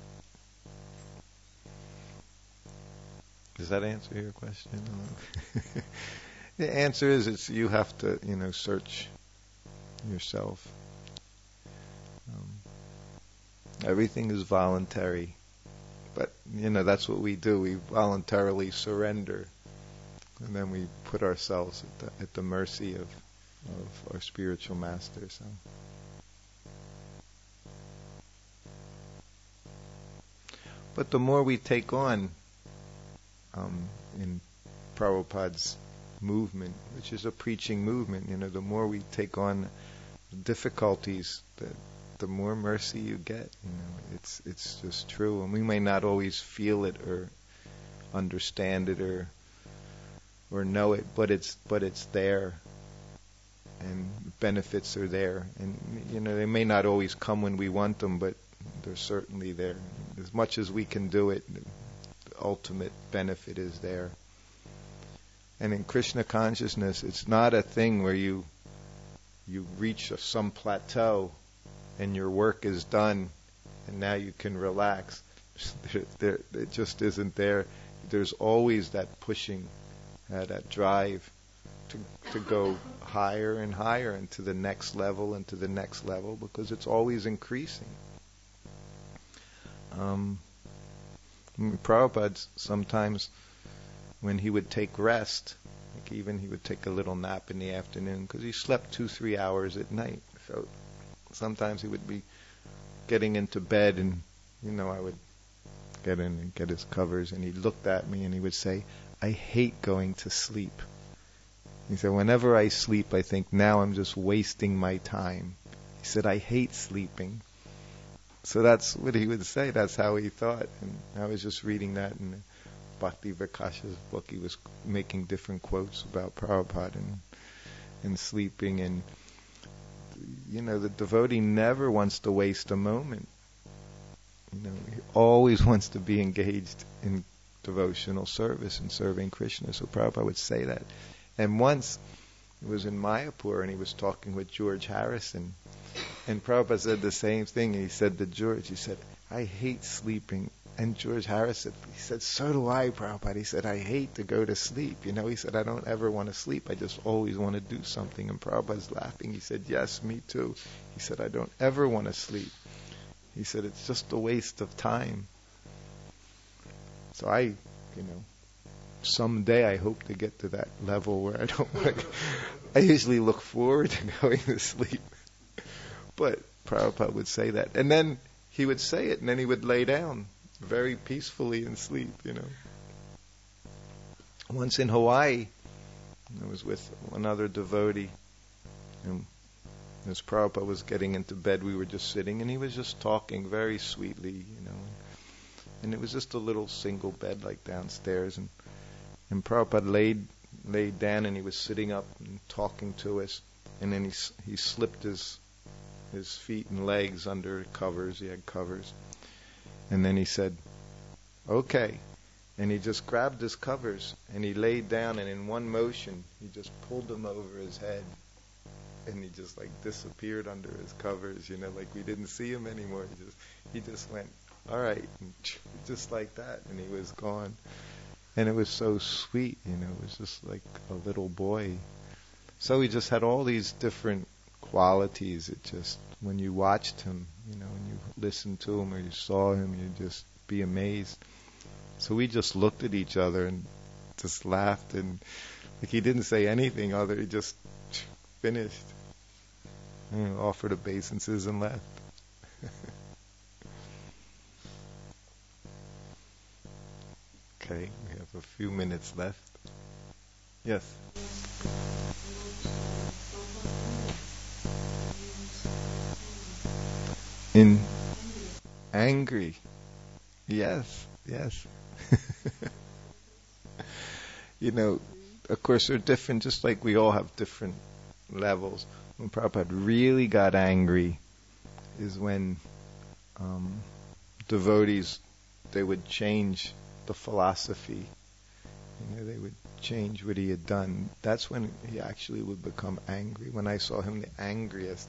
Speaker 1: Does that answer your question? The answer is, it's you have to, you know, search yourself. Um, everything is voluntary, but you know that's what we do. We voluntarily surrender, and then we put ourselves at the, at the mercy of, of our spiritual master. So. But the more we take on um, in Prabhupada's movement, which is a preaching movement, you know, the more we take on difficulties, the, the more mercy you get. You know, it's it's just true, and we may not always feel it or understand it or or know it, but it's but it's there, and benefits are there, and you know they may not always come when we want them, but they're certainly there. As much as we can do it, the ultimate benefit is there. And in Krishna consciousness, it's not a thing where you you reach a, some plateau and your work is done and now you can relax. there, there, it just isn't there. There's always that pushing, uh, that drive to to go higher and higher and to the next level and to the next level, because it's always increasing. Um, I mean, Prabhupada sometimes, when he would take rest, Like even he would take a little nap in the afternoon because he slept two, three hours at night. So sometimes he would be getting into bed, and you know I would get in and get his covers, and he looked at me and he would say, "I hate going to sleep." He said, "Whenever I sleep, I think now I'm just wasting my time." He said, "I hate sleeping." So that's what he would say. That's how he thought. And I was just reading that in Bhakti Vikasha's book. He was making different quotes about Prabhupada and, and sleeping. And, you know, the devotee never wants to waste a moment. You know, he always wants to be engaged in devotional service and serving Krishna. So Prabhupada would say that. And once it was in Mayapur, and he was talking with George Harrison, and Prabhupada said the same thing. He said to George, he said, "I hate sleeping." And George Harrison, he said, "So do I, Prabhupada." He said, "I hate to go to sleep." You know, he said, "I don't ever want to sleep. I just always want to do something." And Prabhupada's laughing. He said, "Yes, me too." He said, "I don't ever want to sleep." He said, "It's just a waste of time." So I, you know, someday I hope to get to that level where I don't want to. I usually look forward to going to sleep. But Prabhupada would say that. And then he would say it, and then he would lay down very peacefully and sleep, you know. Once in Hawaii, I was with another devotee, and as Prabhupada was getting into bed, we were just sitting, and he was just talking very sweetly, you know. And it was just a little single bed like downstairs, and, and Prabhupada laid laid down, and he was sitting up and talking to us, and then he he slipped his his feet and legs under covers. He had covers. And then he said, "Okay." And he just grabbed his covers and he laid down, and in one motion he just pulled them over his head, and he just like disappeared under his covers, you know, like we didn't see him anymore. He just he just went, "All right," and just like that, and he was gone. And it was so sweet, you know, it was just like a little boy. So he just had all these different qualities. It just, when you watched him, you know, when you listened to him or you saw him, you'd just be amazed. So we just looked at each other and just laughed, and like he didn't say anything other, he just finished, you know, offered obeisances and left. Okay, we have a few minutes left. Yes. In angry. Yes, yes. You know, of course they're different, just like we all have different levels. When Prabhupada really got angry is when um, devotees, they would change the philosophy. You know, they would change what he had done. That's when he actually would become angry. When I saw him the angriest.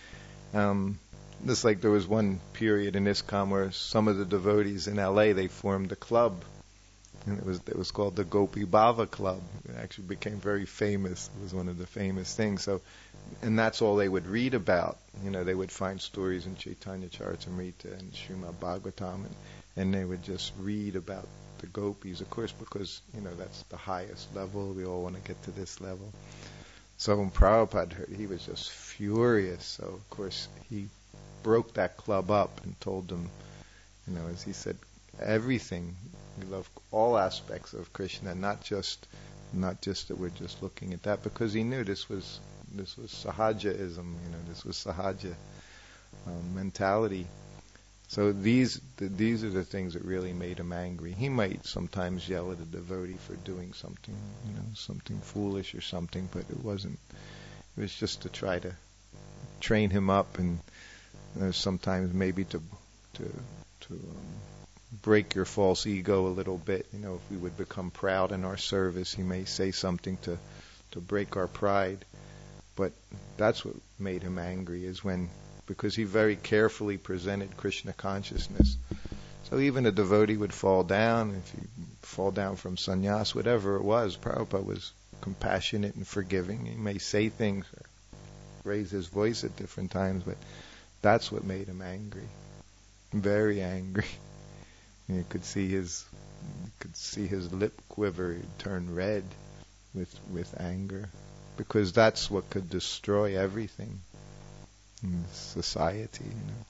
Speaker 1: Um, Just like there was one period in ISKCON where some of the devotees in L A, they formed a club, and it was it was called the Gopi Bhava Club. It actually became very famous. It was one of the famous things. So, and that's all they would read about. You know, they would find stories in Chaitanya Charitamrita and Srimad Bhagavatam, and, and they would just read about the gopis, of course, because, you know, that's the highest level. We all want to get to this level. So when Prabhupada heard, he was just furious. So, of course, he broke that club up and told them, you know, as he said, everything. We love all aspects of Krishna, not just not just that we're just looking at that, because he knew this was this was Sahajaism, you know, this was Sahaja um, mentality. So these the, these are the things that really made him angry. He might sometimes yell at a devotee for doing something, you know, something foolish or something, but it wasn't. It was just to try to train him up, and uh, sometimes maybe to to to um, break your false ego a little bit. You know, if we would become proud in our service, he may say something to to break our pride. But that's what made him angry, is when, because he very carefully presented Krishna consciousness. So even a devotee would fall down, if you fall down from sannyas, whatever it was, Prabhupada was compassionate and forgiving. He may say things, or raise his voice at different times, but that's what made him angry, very angry. You could see his, you could see his lip quiver, he'd turn red. with with anger, because that's what could destroy everything in society, you know.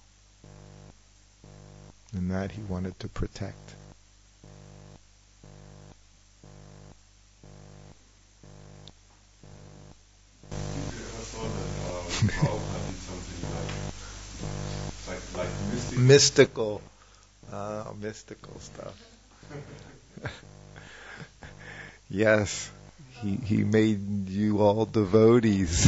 Speaker 1: And that he wanted to protect. Mystical, uh, mystical stuff. Yes, he he made you all devotees.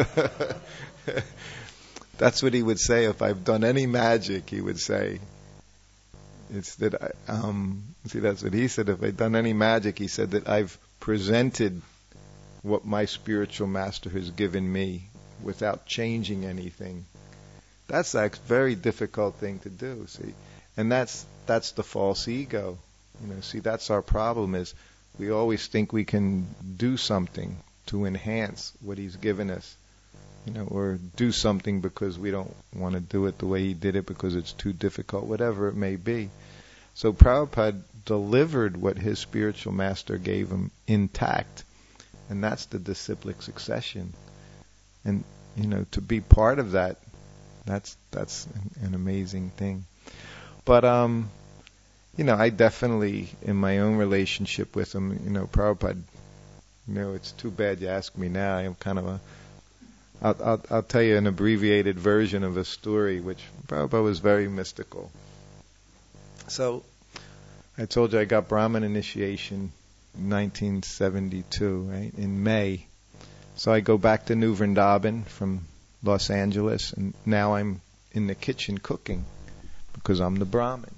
Speaker 1: That's what he would say if I've done any magic. He would say, "It's that I, um." See, that's what he said. If I've done any magic, he said that I've presented what my spiritual master has given me without changing anything. That's a very difficult thing to do, see. And that's that's the false ego. You know, see, that's our problem, is we always think we can do something to enhance what he's given us. You know, or do something because we don't want to do it the way he did it because it's too difficult, whatever it may be. So Prabhupada delivered what his spiritual master gave him intact. And that's the disciplic succession. And, you know, to be part of that, that's that's an, an amazing thing. But, um, you know, I definitely, in my own relationship with him, you know, Prabhupada, you know, it's too bad you ask me now. I'm kind of a, I'll, I'll, I'll tell you an abbreviated version of a story, which Prabhupada was very mystical. So, I told you I got Brahmin initiation in nineteen seventy-two, right, in May. So I go back to New Vrindavan from Los Angeles, and now I'm in the kitchen cooking because I'm the Brahmin.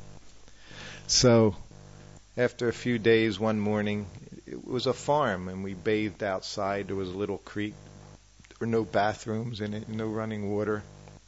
Speaker 1: So after a few days, one morning, it was a farm, and we bathed outside. There was a little creek. There were no bathrooms in it, no running water.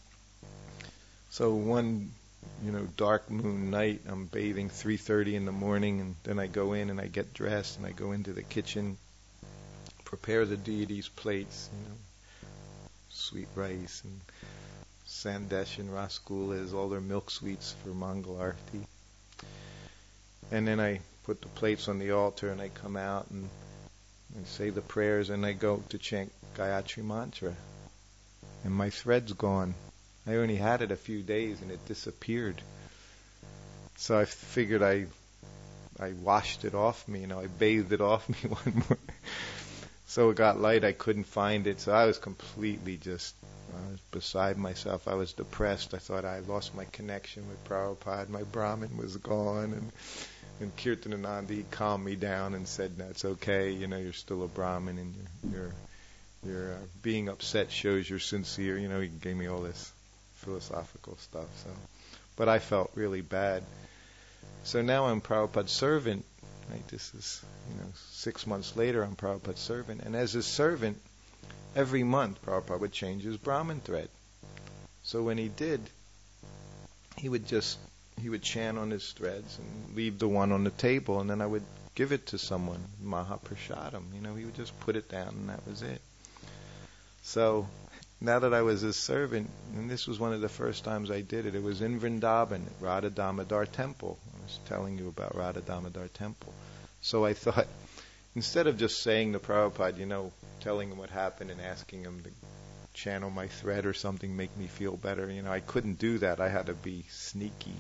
Speaker 1: So one, you know, dark moon night, I'm bathing three thirty in the morning, and then I go in and I get dressed, and I go into the kitchen, prepare the deities' plates, you know, sweet rice and sandesh and rasgullas, all their milk sweets for Mangal Arati. And then I put the plates on the altar, and I come out and I say the prayers, and I go to chant Gayatri Mantra. And my thread's gone. I only had it a few days, and it disappeared. So I figured I I washed it off me, you know, I bathed it off me one morning. So it got light, I couldn't find it, so I was completely just I was beside myself. I was depressed. I thought I lost my connection with Prabhupada. My Brahmin was gone, and and Kirtanananda calmed me down and said, "No, it's okay. You know, you're still a Brahmin, and you're you're, you're uh, being upset shows you're sincere." You know, he gave me all this philosophical stuff. So, but I felt really bad. So now I'm Prabhupada's servant. Right? This is, you know, six months later, I'm Prabhupada's servant, and as his servant, every month Prabhupada would change his Brahmin thread. So when he did, he would just he would chant on his threads and leave the one on the table, and then I would give it to someone, Mahaprasadam. You know, he would just put it down, and that was it. So now that I was his servant, and this was one of the first times I did it, it was in Vrindavan, at Radha Damodar Temple. I was telling you about Radha Damodar Temple. So I thought, instead of just saying to Prabhupada, you know, telling him what happened and asking him to channel my thread or something, make me feel better, you know, I couldn't do that. I had to be sneaky.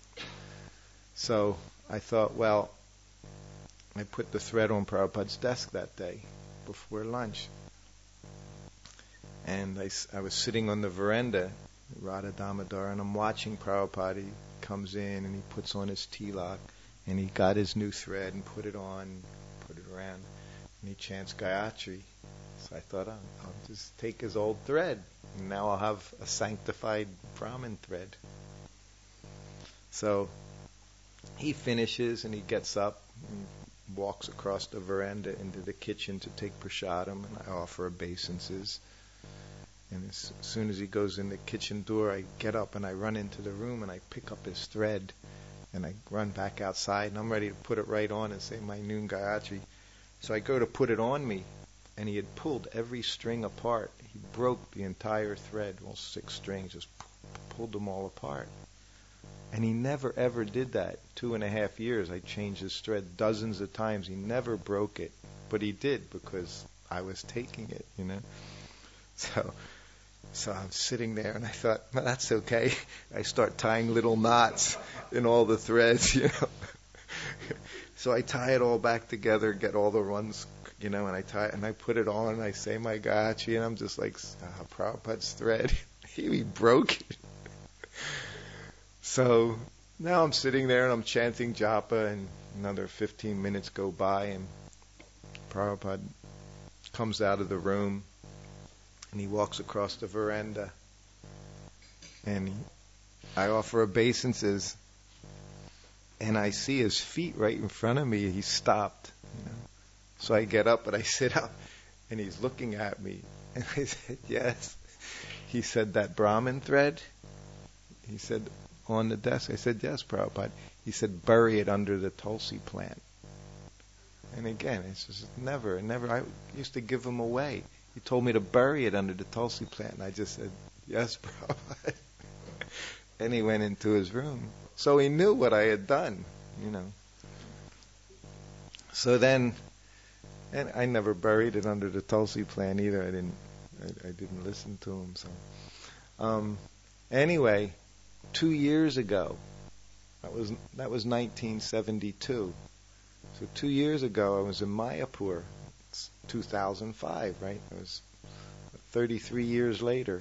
Speaker 1: So I thought, well, I put the thread on Prabhupada's desk that day before lunch. And I, I was sitting on the veranda, Radha Damodar, and I'm watching Prabhupada. He comes in and he puts on his tilak, and he got his new thread and put it on, put it around, and he chants Gayatri. So I thought, oh, I'll just take his old thread, and now I'll have a sanctified Brahmin thread. So he finishes, and he gets up and walks across the veranda into the kitchen to take prasadam, and I offer obeisances. And as soon as he goes in the kitchen door, I get up and I run into the room and I pick up his thread and I run back outside, and I'm ready to put it right on and say my noon Gayatri. So I go to put it on me, and he had pulled every string apart. He broke the entire thread, all six strings, just pulled them all apart. And he never ever did that. Two and a half years I changed his thread dozens of times. He never broke it. but he did because I was taking it, you know. So, so I'm sitting there, and I thought, well, that's okay. I start tying little knots in all the threads, you know. So I tie it all back together, get all the runs, you know, and I tie it, and I put it on, and I say my gachi, and I'm just like, ah, Prabhupada's thread. He broke it. So now I'm sitting there, and I'm chanting japa, and another fifteen minutes go by, and Prabhupada comes out of the room, and he walks across the veranda, and he, I offer obeisances, and I see his feet right in front of me. He stopped, you know. So I get up and I sit up, and he's looking at me, and I said, yes. He said, that Brahmin thread? He said, on the desk. I said, yes, Prabhupada. He said, bury it under the Tulsi plant. And again, it's just never, never. I used to give them away. He told me to bury it under the Tulsi plant, and I just said, yes, Prabhupada. And he went into his room. So he knew what I had done, you know. So then, and I never buried it under the Tulsi plant either. I didn't, I, I didn't listen to him. So, um, anyway, two years ago, that was that was nineteen seventy-two. So two years ago, I was in Mayapur. It's two thousand five, right? It was thirty-three years later.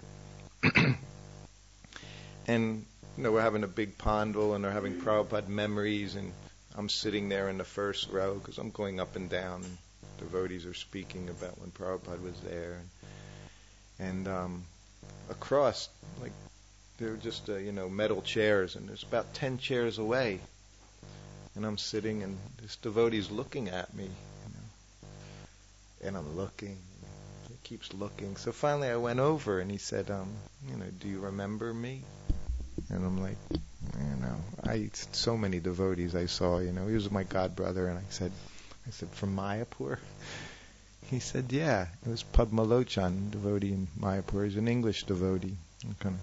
Speaker 1: And, you know, we're having a big pandal, and they're having Prabhupada memories, and I'm sitting there in the first row because I'm going up and down, and devotees are speaking about when Prabhupada was there. And, and um, across, like, there were just, uh, you know, metal chairs, and there's about ten chairs away. And I'm sitting, and this devotee's looking at me, you know, and I'm looking, and he keeps looking. So finally I went over, and he said, um, you know, do you remember me? And I'm like, you know, I so many devotees I saw, you know. He was my god brother, and I said, I said, from Mayapur? He said, yeah, it was Padmalochan, devotee in Mayapur. He's an English devotee. Okay.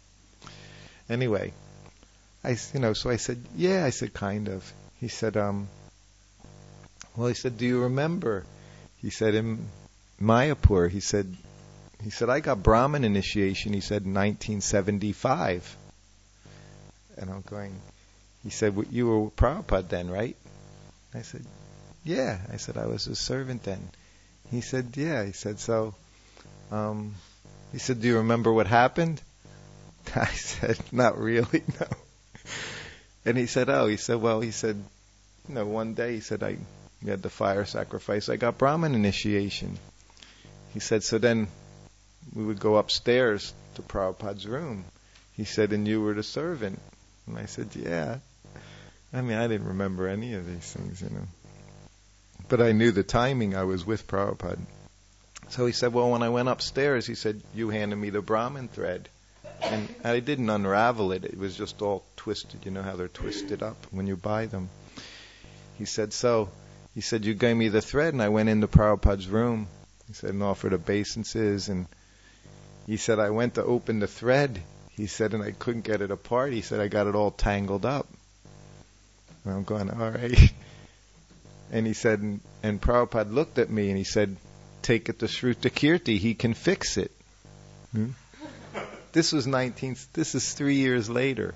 Speaker 1: Anyway, I, you know, so I said, yeah, I said, kind of. He said, um, well, he said, do you remember? He said, in Mayapur, he said, he said, I got Brahmin initiation, he said, in nineteen seventy-five. And I'm going, he said, well, you were Prabhupada then, right? I said, yeah. I said, I was his servant then. He said, yeah. He said, so, um, he said, do you remember what happened? I said, not really, no. And he said, oh, he said, well, he said, you know, one day, he said, I we had the fire sacrifice. I got Brahmin initiation. He said, so then we would go upstairs to Prabhupada's room. He said, and you were the servant. And I said, yeah. I mean, I didn't remember any of these things, you know. But I knew the timing. I was with Prabhupada. So he said, well, when I went upstairs, he said, you handed me the Brahmin thread. And I didn't unravel it. It was just all twisted. You know how they're twisted up when you buy them. He said, so, he said, you gave me the thread, and I went into Prabhupada's room. He said, and offered obeisances. And he said, I went to open the thread. He said, and I couldn't get it apart. He said, I got it all tangled up. And I'm going, all right. And he said, and, and Prabhupada looked at me, and he said, take it to Shruta Kirti. He can fix it. Hmm? This was nineteen, this is three years later.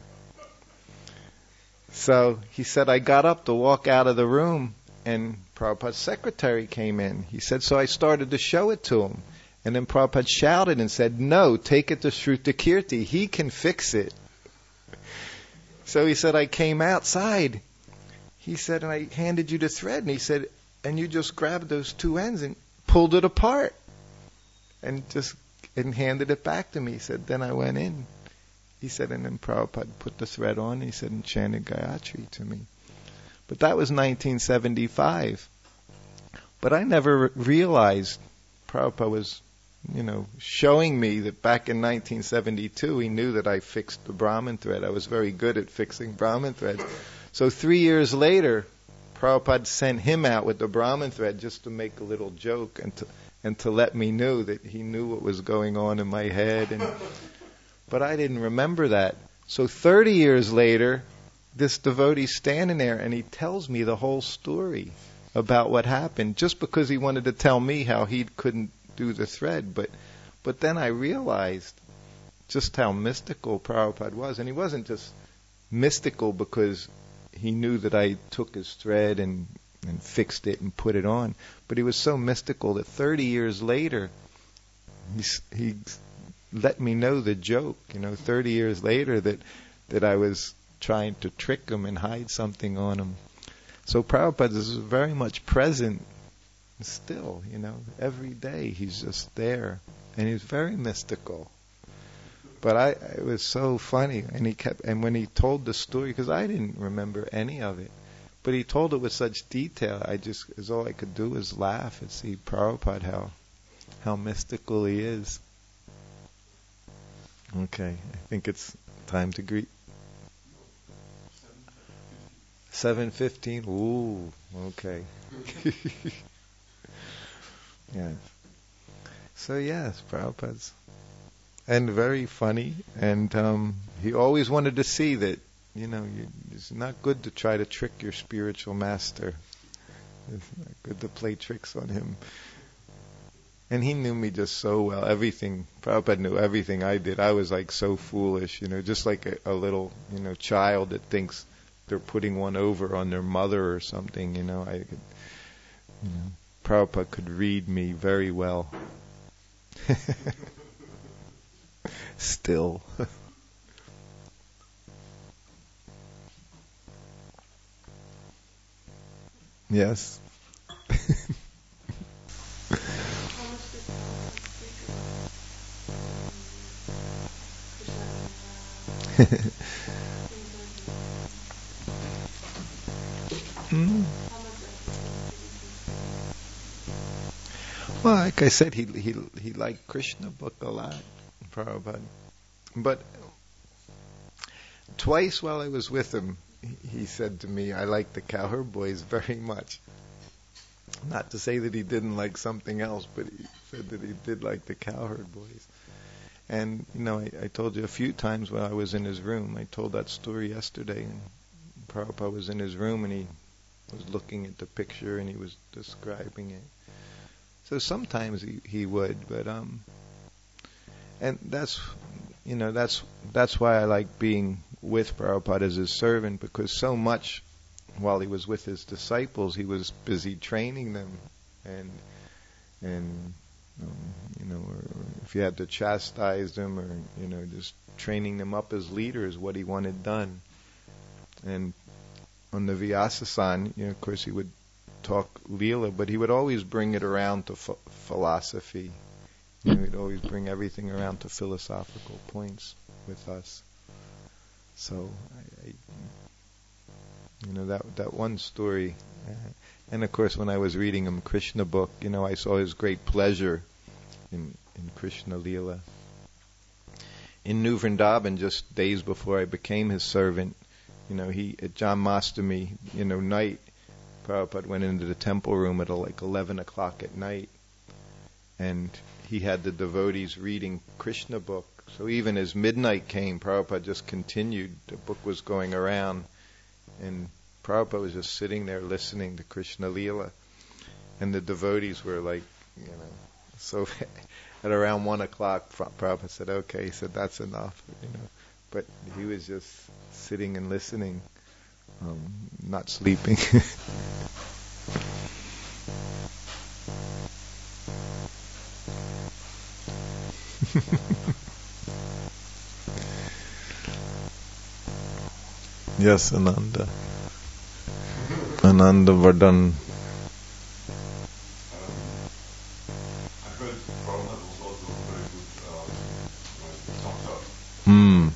Speaker 1: So he said, I got up to walk out of the room, and Prabhupada's secretary came in. He said, so I started to show it to him. And then Prabhupada shouted and said, no, take it to Shruta Kirti. He can fix it. So he said, I came outside. He said, and I handed you the thread. And he said, and you just grabbed those two ends and pulled it apart. And just and handed it back to me. He said, then I went in. He said, and then Prabhupada put the thread on. He said, and chanted Gayatri to me. But that was nineteen seventy-five. But I never realized Prabhupada was, you know, showing me that back in nineteen seventy-two, he knew that I fixed the Brahmin thread. I was very good at fixing Brahmin threads. So three years later, Prabhupada sent him out with the Brahmin thread just to make a little joke and to and to let me know that he knew what was going on in my head. And but I didn't remember that. So thirty years later, this devotee's standing there, and he tells me the whole story. about what happened, just because he wanted to tell me how he couldn't do the thread. But but then I realized just how mystical Prabhupada was. And he wasn't just mystical because he knew that I took his thread and, and fixed it and put it on. But he was so mystical that thirty years later, he, he let me know the joke, you know, thirty years later that, that I was trying to trick him and hide something on him. So Prabhupada is very much present still, you know, every day he's just there. And he's very mystical. But I, it was so funny, and he kept, and when he told the story, because I didn't remember any of it, but he told it with such detail, I just, is all I could do was laugh and see Prabhupada, how, how mystical he is. Okay, I think it's time to greet. seven fifteen, ooh, okay. Yeah. So yes, Prabhupada's, and very funny, and um, he always wanted to see that, you know, you, it's not good to try to trick your spiritual master. It's not good to play tricks on him. And he knew me just so well. Everything, Prabhupada knew everything I did. I was like so foolish, you know, just like a, a little, you know, child that thinks they're putting one over on their mother or something, you know. I could, you know, Prabhupada could read me very well. Still. Yes. mm. Well, like I said, he he he liked Krishna book a lot, Prabhupada. But twice while I was with him, he said to me, I like the Cowherd Boys very much. Not to say that he didn't like something else, but he said that he did like the Cowherd Boys. And, you know, I, I told you a few times while I was in his room, I told that story yesterday, and Prabhupada was in his room and he was looking at the picture and he was describing it. So sometimes he, he would, but, um, and that's, you know, that's that's why I like being with Prabhupada as his servant, because so much while he was with his disciples, he was busy training them, and and um, you know, or, or if you had to chastise them, or you know, just training them up as leaders, what he wanted done. And on the Vyasasan, you know, of course, he would talk Leela, but he would always bring it around to ph- philosophy. You know, he'd always bring everything around to philosophical points with us. So, I, I, you know, that that one story, uh, and of course, when I was reading him Krishna book, you know, I saw his great pleasure in in Krishna Leela. In New Vrindavan, just days before I became his servant, you know, he at Janmashtami, you know, night, Prabhupada went into the temple room at like eleven o'clock at night, and he had the devotees reading Krishna book. So even as midnight came, Prabhupada just continued. The book was going around, and Prabhupada was just sitting there listening to Krishna Leela. And the devotees were like, you know, so at around one o'clock, Prabhupada said, okay, he said, that's enough, you know. But he was just sitting and listening, um, not sleeping. Yes, Ananda. Ananda Vardhan. Hmm.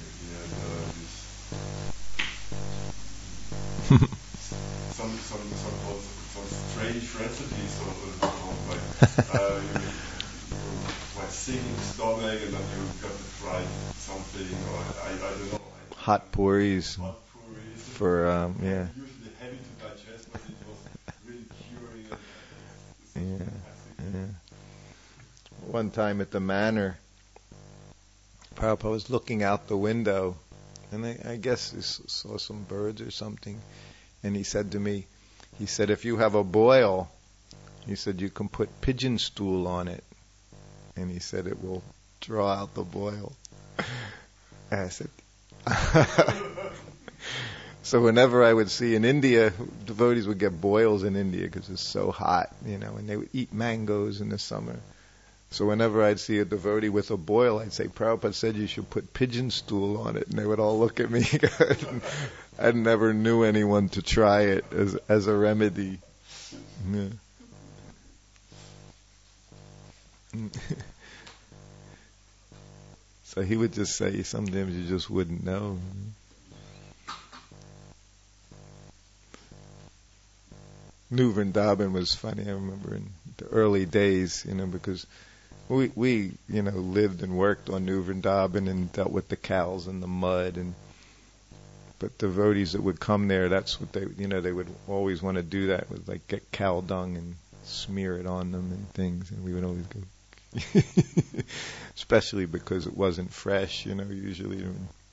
Speaker 2: some some some some strange recipes of like uh, you, you like singing stomach and then you got to fry something or I, I don't know.
Speaker 1: Hot puris.
Speaker 2: Hot puris.
Speaker 1: For um yeah.
Speaker 2: Usually heavy to digest, but it was really curing and
Speaker 1: yeah, yeah. One time at the manor, Prabhupada was looking out the window, and I, I guess he saw some birds or something, and he said to me, he said, if you have a boil, he said, you can put pigeon stool on it. And he said, it will draw out the boil. And I said, so whenever I would see in India, devotees would get boils in India because it's so hot, you know, and they would eat mangoes in the summer. So whenever I'd see a devotee with a boil, I'd say, Prabhupada said you should put pigeon stool on it. And they would all look at me. I never knew anyone to try it as as a remedy. Yeah. So he would just say, sometimes you just wouldn't know. New Vrindavan was funny. I remember in the early days, you know, because we, we, you know, lived and worked on New Vrindavan and dealt with the cows and the mud, and but devotees that would come there, that's what they, you know, they would always want to do that, with like get cow dung and smear it on them and things, and we would always go, especially because it wasn't fresh, you know, usually.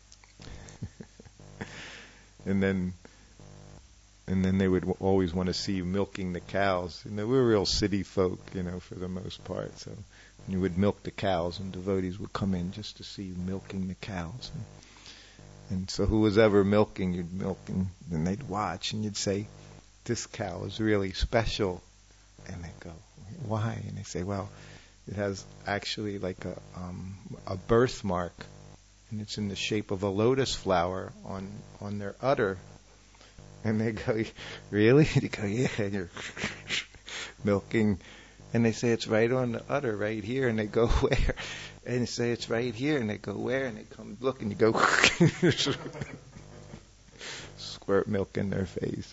Speaker 1: and then. And then they would w- always want to see you milking the cows. You know, we were real city folk, you know, for the most part. So you would milk the cows, and devotees would come in just to see you milking the cows. And, and so who was ever milking, you'd milk, and then they'd watch, and you'd say, this cow is really special. And they'd go, why? And they say, well, it has actually like a um, a birthmark, and it's in the shape of a lotus flower on, on their udder. And they go, really? And you go, yeah, and you're milking. And they say, it's right on the udder, right here. And they go, where? And you say, it's right here. And they go, where? And they come look, and you go, squirt milk in their face.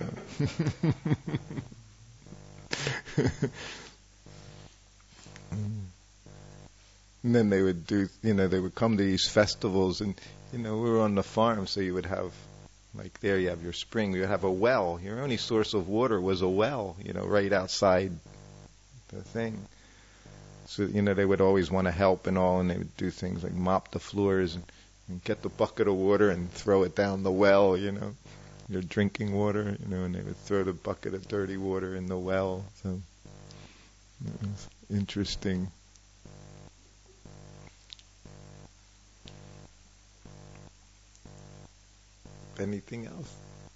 Speaker 1: And then they would do, you know, they would come to these festivals. And, you know, we were on the farm, so you would have, like there you have your spring, you have a well. Your only source of water was a well, you know, right outside the thing. So, you know, they would always want to help and all, and they would do things like mop the floors and, and get the bucket of water and throw it down the well, you know, your drinking water, you know, and they would throw the bucket of dirty water in the well. So it was interesting. Anything else?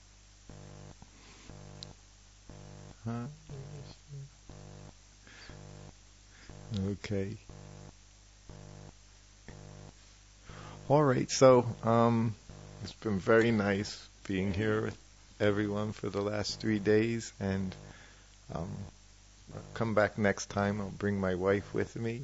Speaker 1: Huh? Okay. All right. So, um, it's been very nice being here with everyone for the last three days, and um, I'll come back next time. I'll bring my wife with me.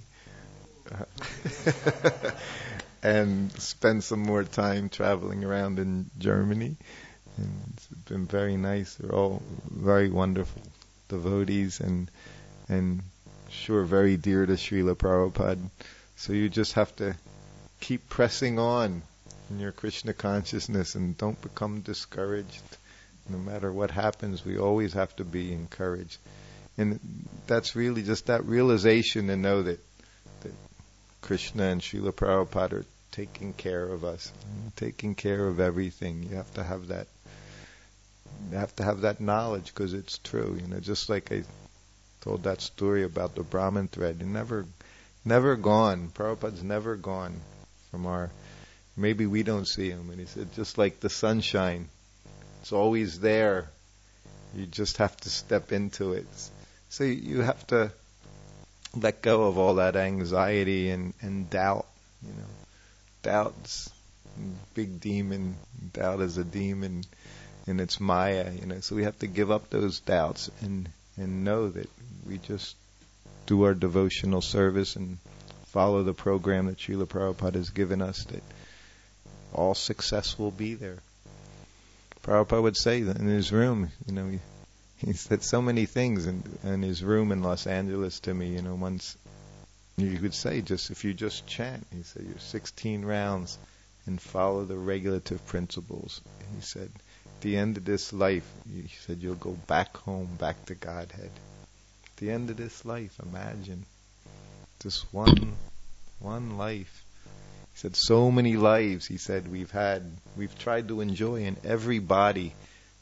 Speaker 1: Uh, and spend some more time traveling around in Germany. And it's been very nice. They're all very wonderful devotees, and and sure very dear to Srila Prabhupada. So you just have to keep pressing on in your Krishna consciousness and don't become discouraged. No matter what happens, we always have to be encouraged. And that's really just that realization to know that Krishna and Srila Prabhupada are taking care of us, taking care of everything. You have to have that. You have to have that knowledge because it's true. You know, just like I told that story about the Brahman thread, never, never gone. Prabhupada's never gone from our. Maybe we don't see him, and he said, just like the sunshine, it's always there. You just have to step into it. So you have to let go of all that anxiety and, and doubt, you know. Doubt's a big demon. Doubt is a demon, and it's Maya, you know. So we have to give up those doubts and, and know that we just do our devotional service and follow the program that Srila Prabhupada has given us, that all success will be there. Prabhupada would say that in his room, you know, he, he said so many things in, in his room in Los Angeles to me, you know, once you could say, just if you just chant, he said, your sixteen rounds and follow the regulative principles. He said, at the end of this life, he said, you'll go back home, back to Godhead. At the end of this life, imagine, just one, one life. He said, so many lives, he said, we've had, we've tried to enjoy in every body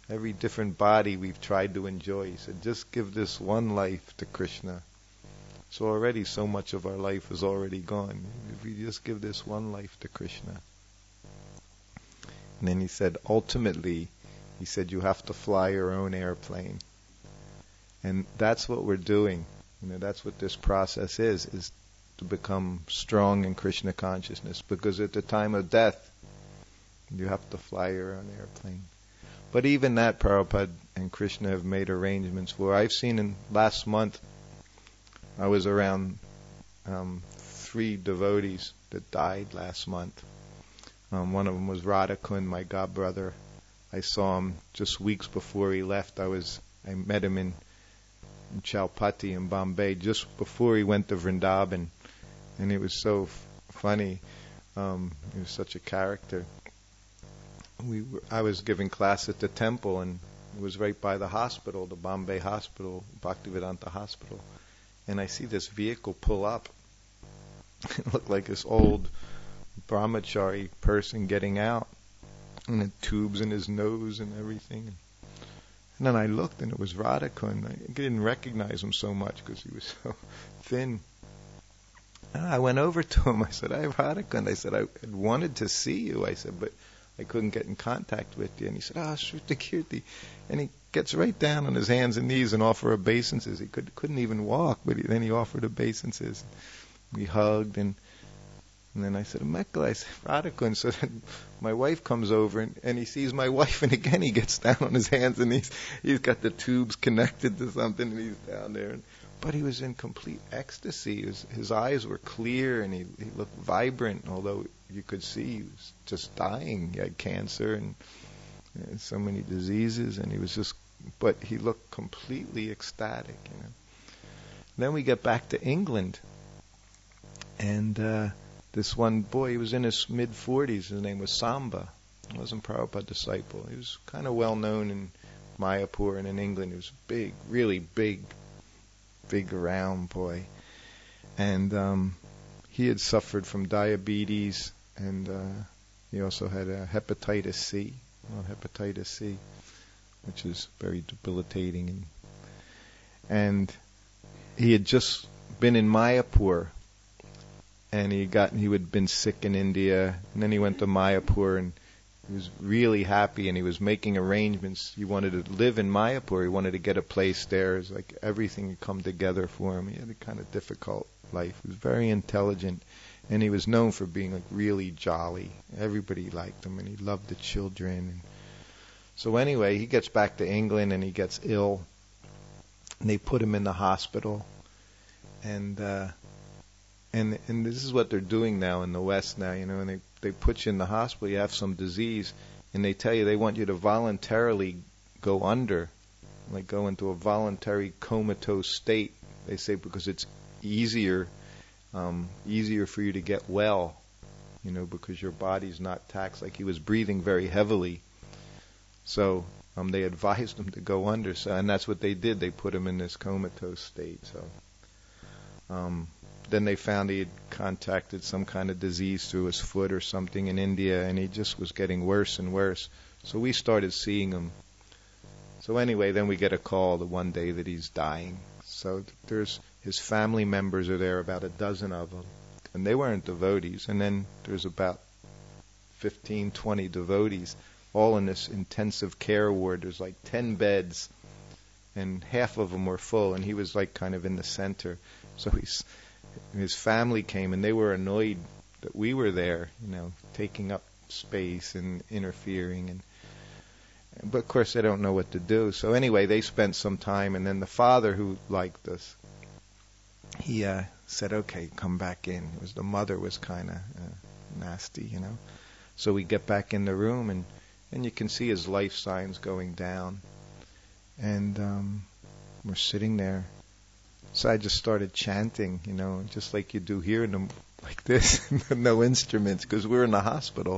Speaker 1: every different body we've tried to enjoy. He said, just give this one life to Krishna. So already so much of our life is already gone. If we just give this one life to Krishna. And then he said, ultimately, he said, you have to fly your own airplane. And that's what we're doing. You know, that's what this process is, is to become strong in Krishna consciousness. Because at the time of death, you have to fly your own airplane. But even that, Prabhupada and Krishna have made arrangements for. I've seen in last month, I was around um, three devotees that died last month. Um, one of them was Radhakund, my godbrother. I saw him just weeks before he left. I was I met him in, in Chowpatty in Bombay just before he went to Vrindavan, and it was so f- funny. Um, he was such a character. We were, I was giving class at the temple, and it was right by the hospital, the Bombay hospital, Bhaktivedanta hospital. And I see this vehicle pull up. It looked like this old brahmachari person getting out, and the tubes in his nose and everything. And then I looked, and it was Radhakund. I didn't recognize him so much because he was so thin. And I went over to him. I said, "Hi, Radhakund." I said, "I had wanted to see you." I said, "But I couldn't get in contact with you." And he said, "Ah, Shruta Kirti." And he gets right down on his hands and knees and offer obeisances. He could, couldn't even walk, but he, then he offered obeisances. We hugged, and and then I said, "Mekla," I said, "Radhakund." So then my wife comes over, and, and he sees my wife, and again he gets down on his hands and knees. He's got the tubes connected to something, and he's down there. And, but he was in complete ecstasy. His, his eyes were clear, and he, he looked vibrant, although you could see he was just dying. He had cancer and, and so many diseases, and he was just, but he looked completely ecstatic, you know. Then we get back to England, and uh, this one boy, he was in his mid-forties, his name was Samba. He wasn't a Prabhupada disciple. He was kind of well known in Mayapur and in England. He was big, really big, big round boy. And um, he had suffered from diabetes, and uh, he also had a hepatitis C, well, hepatitis C, which is very debilitating. And, and he had just been in Mayapur, and he got he had been sick in India, and then he went to Mayapur, and he was really happy, and he was making arrangements. He wanted to live in Mayapur. He wanted to get a place there. It was like everything had come together for him. He had a kind of difficult life. He was very intelligent, and he was known for being like really jolly. Everybody liked him, and he loved the children. And so anyway, he gets back to England, and he gets ill, and they put him in the hospital, and uh, and and this is what they're doing now in the West now, you know, and they they put you in the hospital, you have some disease, and they tell you they want you to voluntarily go under, like go into a voluntary comatose state. They say because it's easier, um, easier for you to get well, you know, because your body's not taxed. Like he was breathing very heavily, so um, they advised him to go under. So, and that's what they did. They put him in this comatose state. So. Um, Then they found he had contacted some kind of disease through his foot or something in India, and he just was getting worse and worse. So we started seeing him. So anyway, then we get a call the one day that he's dying. So there's his family members are there, about a dozen of them, and they weren't devotees. And then there's about fifteen, twenty devotees, all in this intensive care ward. There's like ten beds, and half of them were full, and he was like kind of in the center. So he's his family came, and they were annoyed that we were there, you know, taking up space and interfering. And but of course they don't know what to do. So anyway, they spent some time, and then the father, who liked us, he uh, said, "Okay, come back in." It was the mother was kind of uh, nasty, you know. So we get back in the room, and and you can see his life signs going down, and um, we're sitting there. So I just started chanting, you know, just like you do here, in the, like this, no instruments, because we're in the hospital.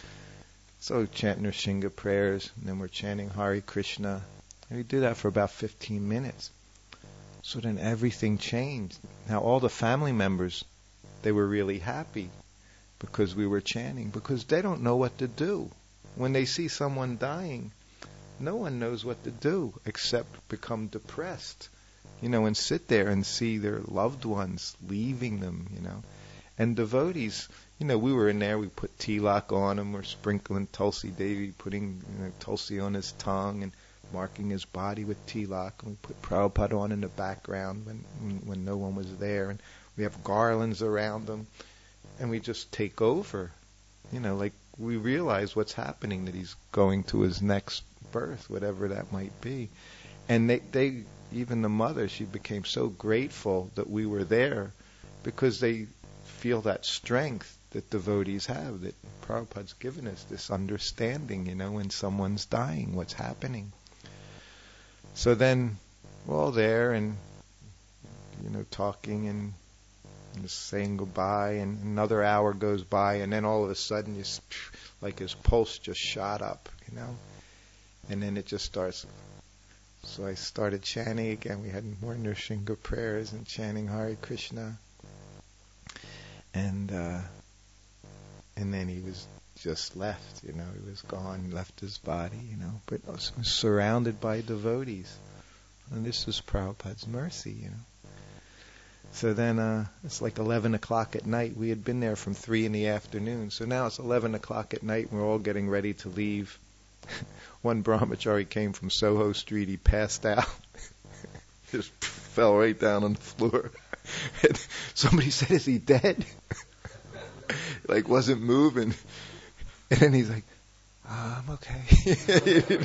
Speaker 1: So chanting Nrsimha prayers, and then we're chanting Hare Krishna. And we did that for about fifteen minutes. So then everything changed. Now all the family members, they were really happy because we were chanting, because they don't know what to do. When they see someone dying, no one knows what to do except become depressed, you know, and sit there and see their loved ones leaving them, you know. And devotees, you know, we were in there, we put tilak on him, we're sprinkling Tulsi Devi, putting, you know, Tulsi on his tongue and marking his body with tilak, and we put Prabhupada on in the background when, when when no one was there, and we have garlands around him, and we just take over, you know, like we realize what's happening, that he's going to his next birth, whatever that might be. And they, they even the mother, she became so grateful that we were there, because they feel that strength that devotees have, that Prabhupada's given us this understanding, you know, when someone's dying, what's happening. So then we're all there and, you know, talking and, and just saying goodbye, and another hour goes by, and then all of a sudden, you, like his pulse just shot up, you know, and then it just starts. So I started chanting again. We had more Nrsimha prayers and chanting Hare Krishna. And uh, and then he was just left, you know, he was gone, left his body, you know, but was surrounded by devotees. And this was Prabhupada's mercy, you know. So then uh, it's like eleven o'clock at night. We had been there from three in the afternoon. So now it's eleven o'clock at night, and we're all getting ready to leave. One brahmachari came from Soho Street. He passed out. Just fell right down on the floor. And somebody said, "Is he dead?" Like, wasn't moving. And then he's like, oh, "I'm okay."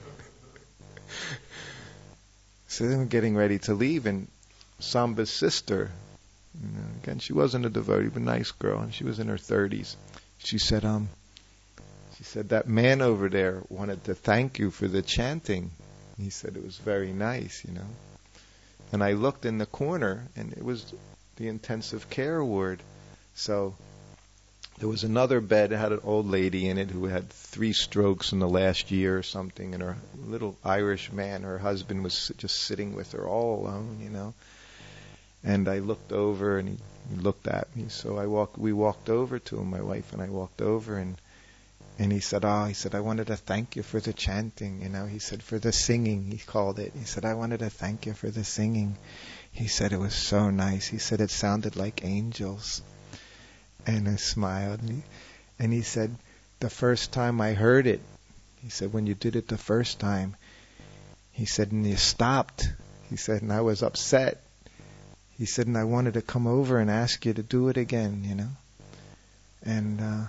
Speaker 1: So then we're getting ready to leave, and Samba's sister, you know, again, she wasn't a devotee, but a nice girl, and she was in her thirties. She said, um, she said, "That man over there wanted to thank you for the chanting." He said it was very nice, you know. And I looked in the corner, and it was the intensive care ward. So there was another bed that had an old lady in it who had three strokes in the last year or something, and her little Irish man, her husband, was just sitting with her all alone, you know. And I looked over, and he, he looked at me. So I walked. We walked over to him, my wife and I walked over, and and he said, "Oh, he said, I wanted to thank you for the chanting, you know." He said, "For the singing," he called it. He said, "I wanted to thank you for the singing." He said, "It was so nice." He said, "It sounded like angels." And I smiled, and he, and he said, "The first time I heard it," he said, "when you did it the first time," he said, "and you stopped," he said, "and I was upset." He said, "and I wanted to come over and ask you to do it again, you know." And uh,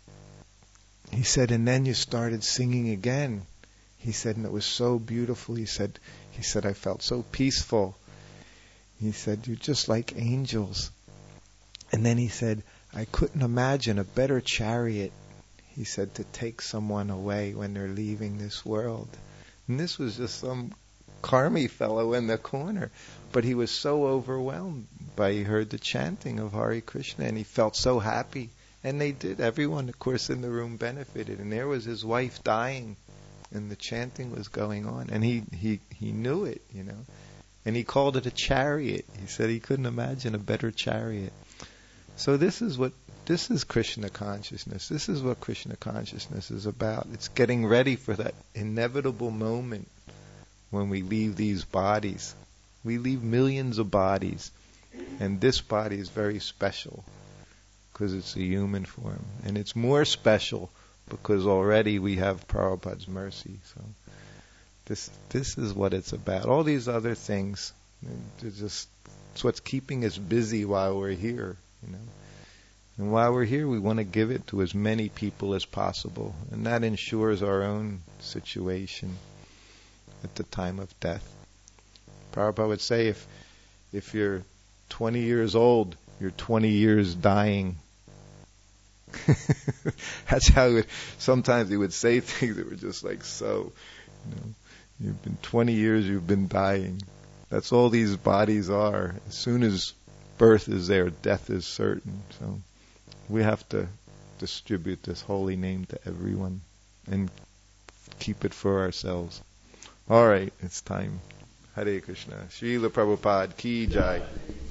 Speaker 1: he said, "and then you started singing again." He said, "and it was so beautiful." He said, "He said I felt so peaceful." He said, "You're just like angels." And then he said, "I couldn't imagine a better chariot," he said, "to take someone away when they're leaving this world." And this was just some Karmi fellow in the corner. But he was so overwhelmed by, he heard the chanting of Hare Krishna, and he felt so happy. And they did. Everyone, of course, in the room benefited. And there was his wife dying, and the chanting was going on. And he, he, he knew it, you know. And he called it a chariot. He said he couldn't imagine a better chariot. So this is what, this is Krishna consciousness. This is what Krishna consciousness is about. It's getting ready for that inevitable moment when we leave these bodies. We leave millions of bodies, and this body is very special because it's a human form, and it's more special because already we have Prabhupada's mercy. So this this is what it's about. All these other things, they're just, it's what's keeping us busy while we're here, you know. And while we're here, we want to give it to as many people as possible, and that ensures our own situation at the time of death. Prabhupada would say, if if you're twenty years old, you're twenty years dying. That's how it, sometimes he would say things that were just like, so, you know, you've been twenty years, you've been dying. That's all these bodies are. As soon as birth is there, death is certain. So we have to distribute this holy name to everyone and keep it for ourselves. All right, it's time. Hare Krishna. Srila Prabhupada Ki Jai.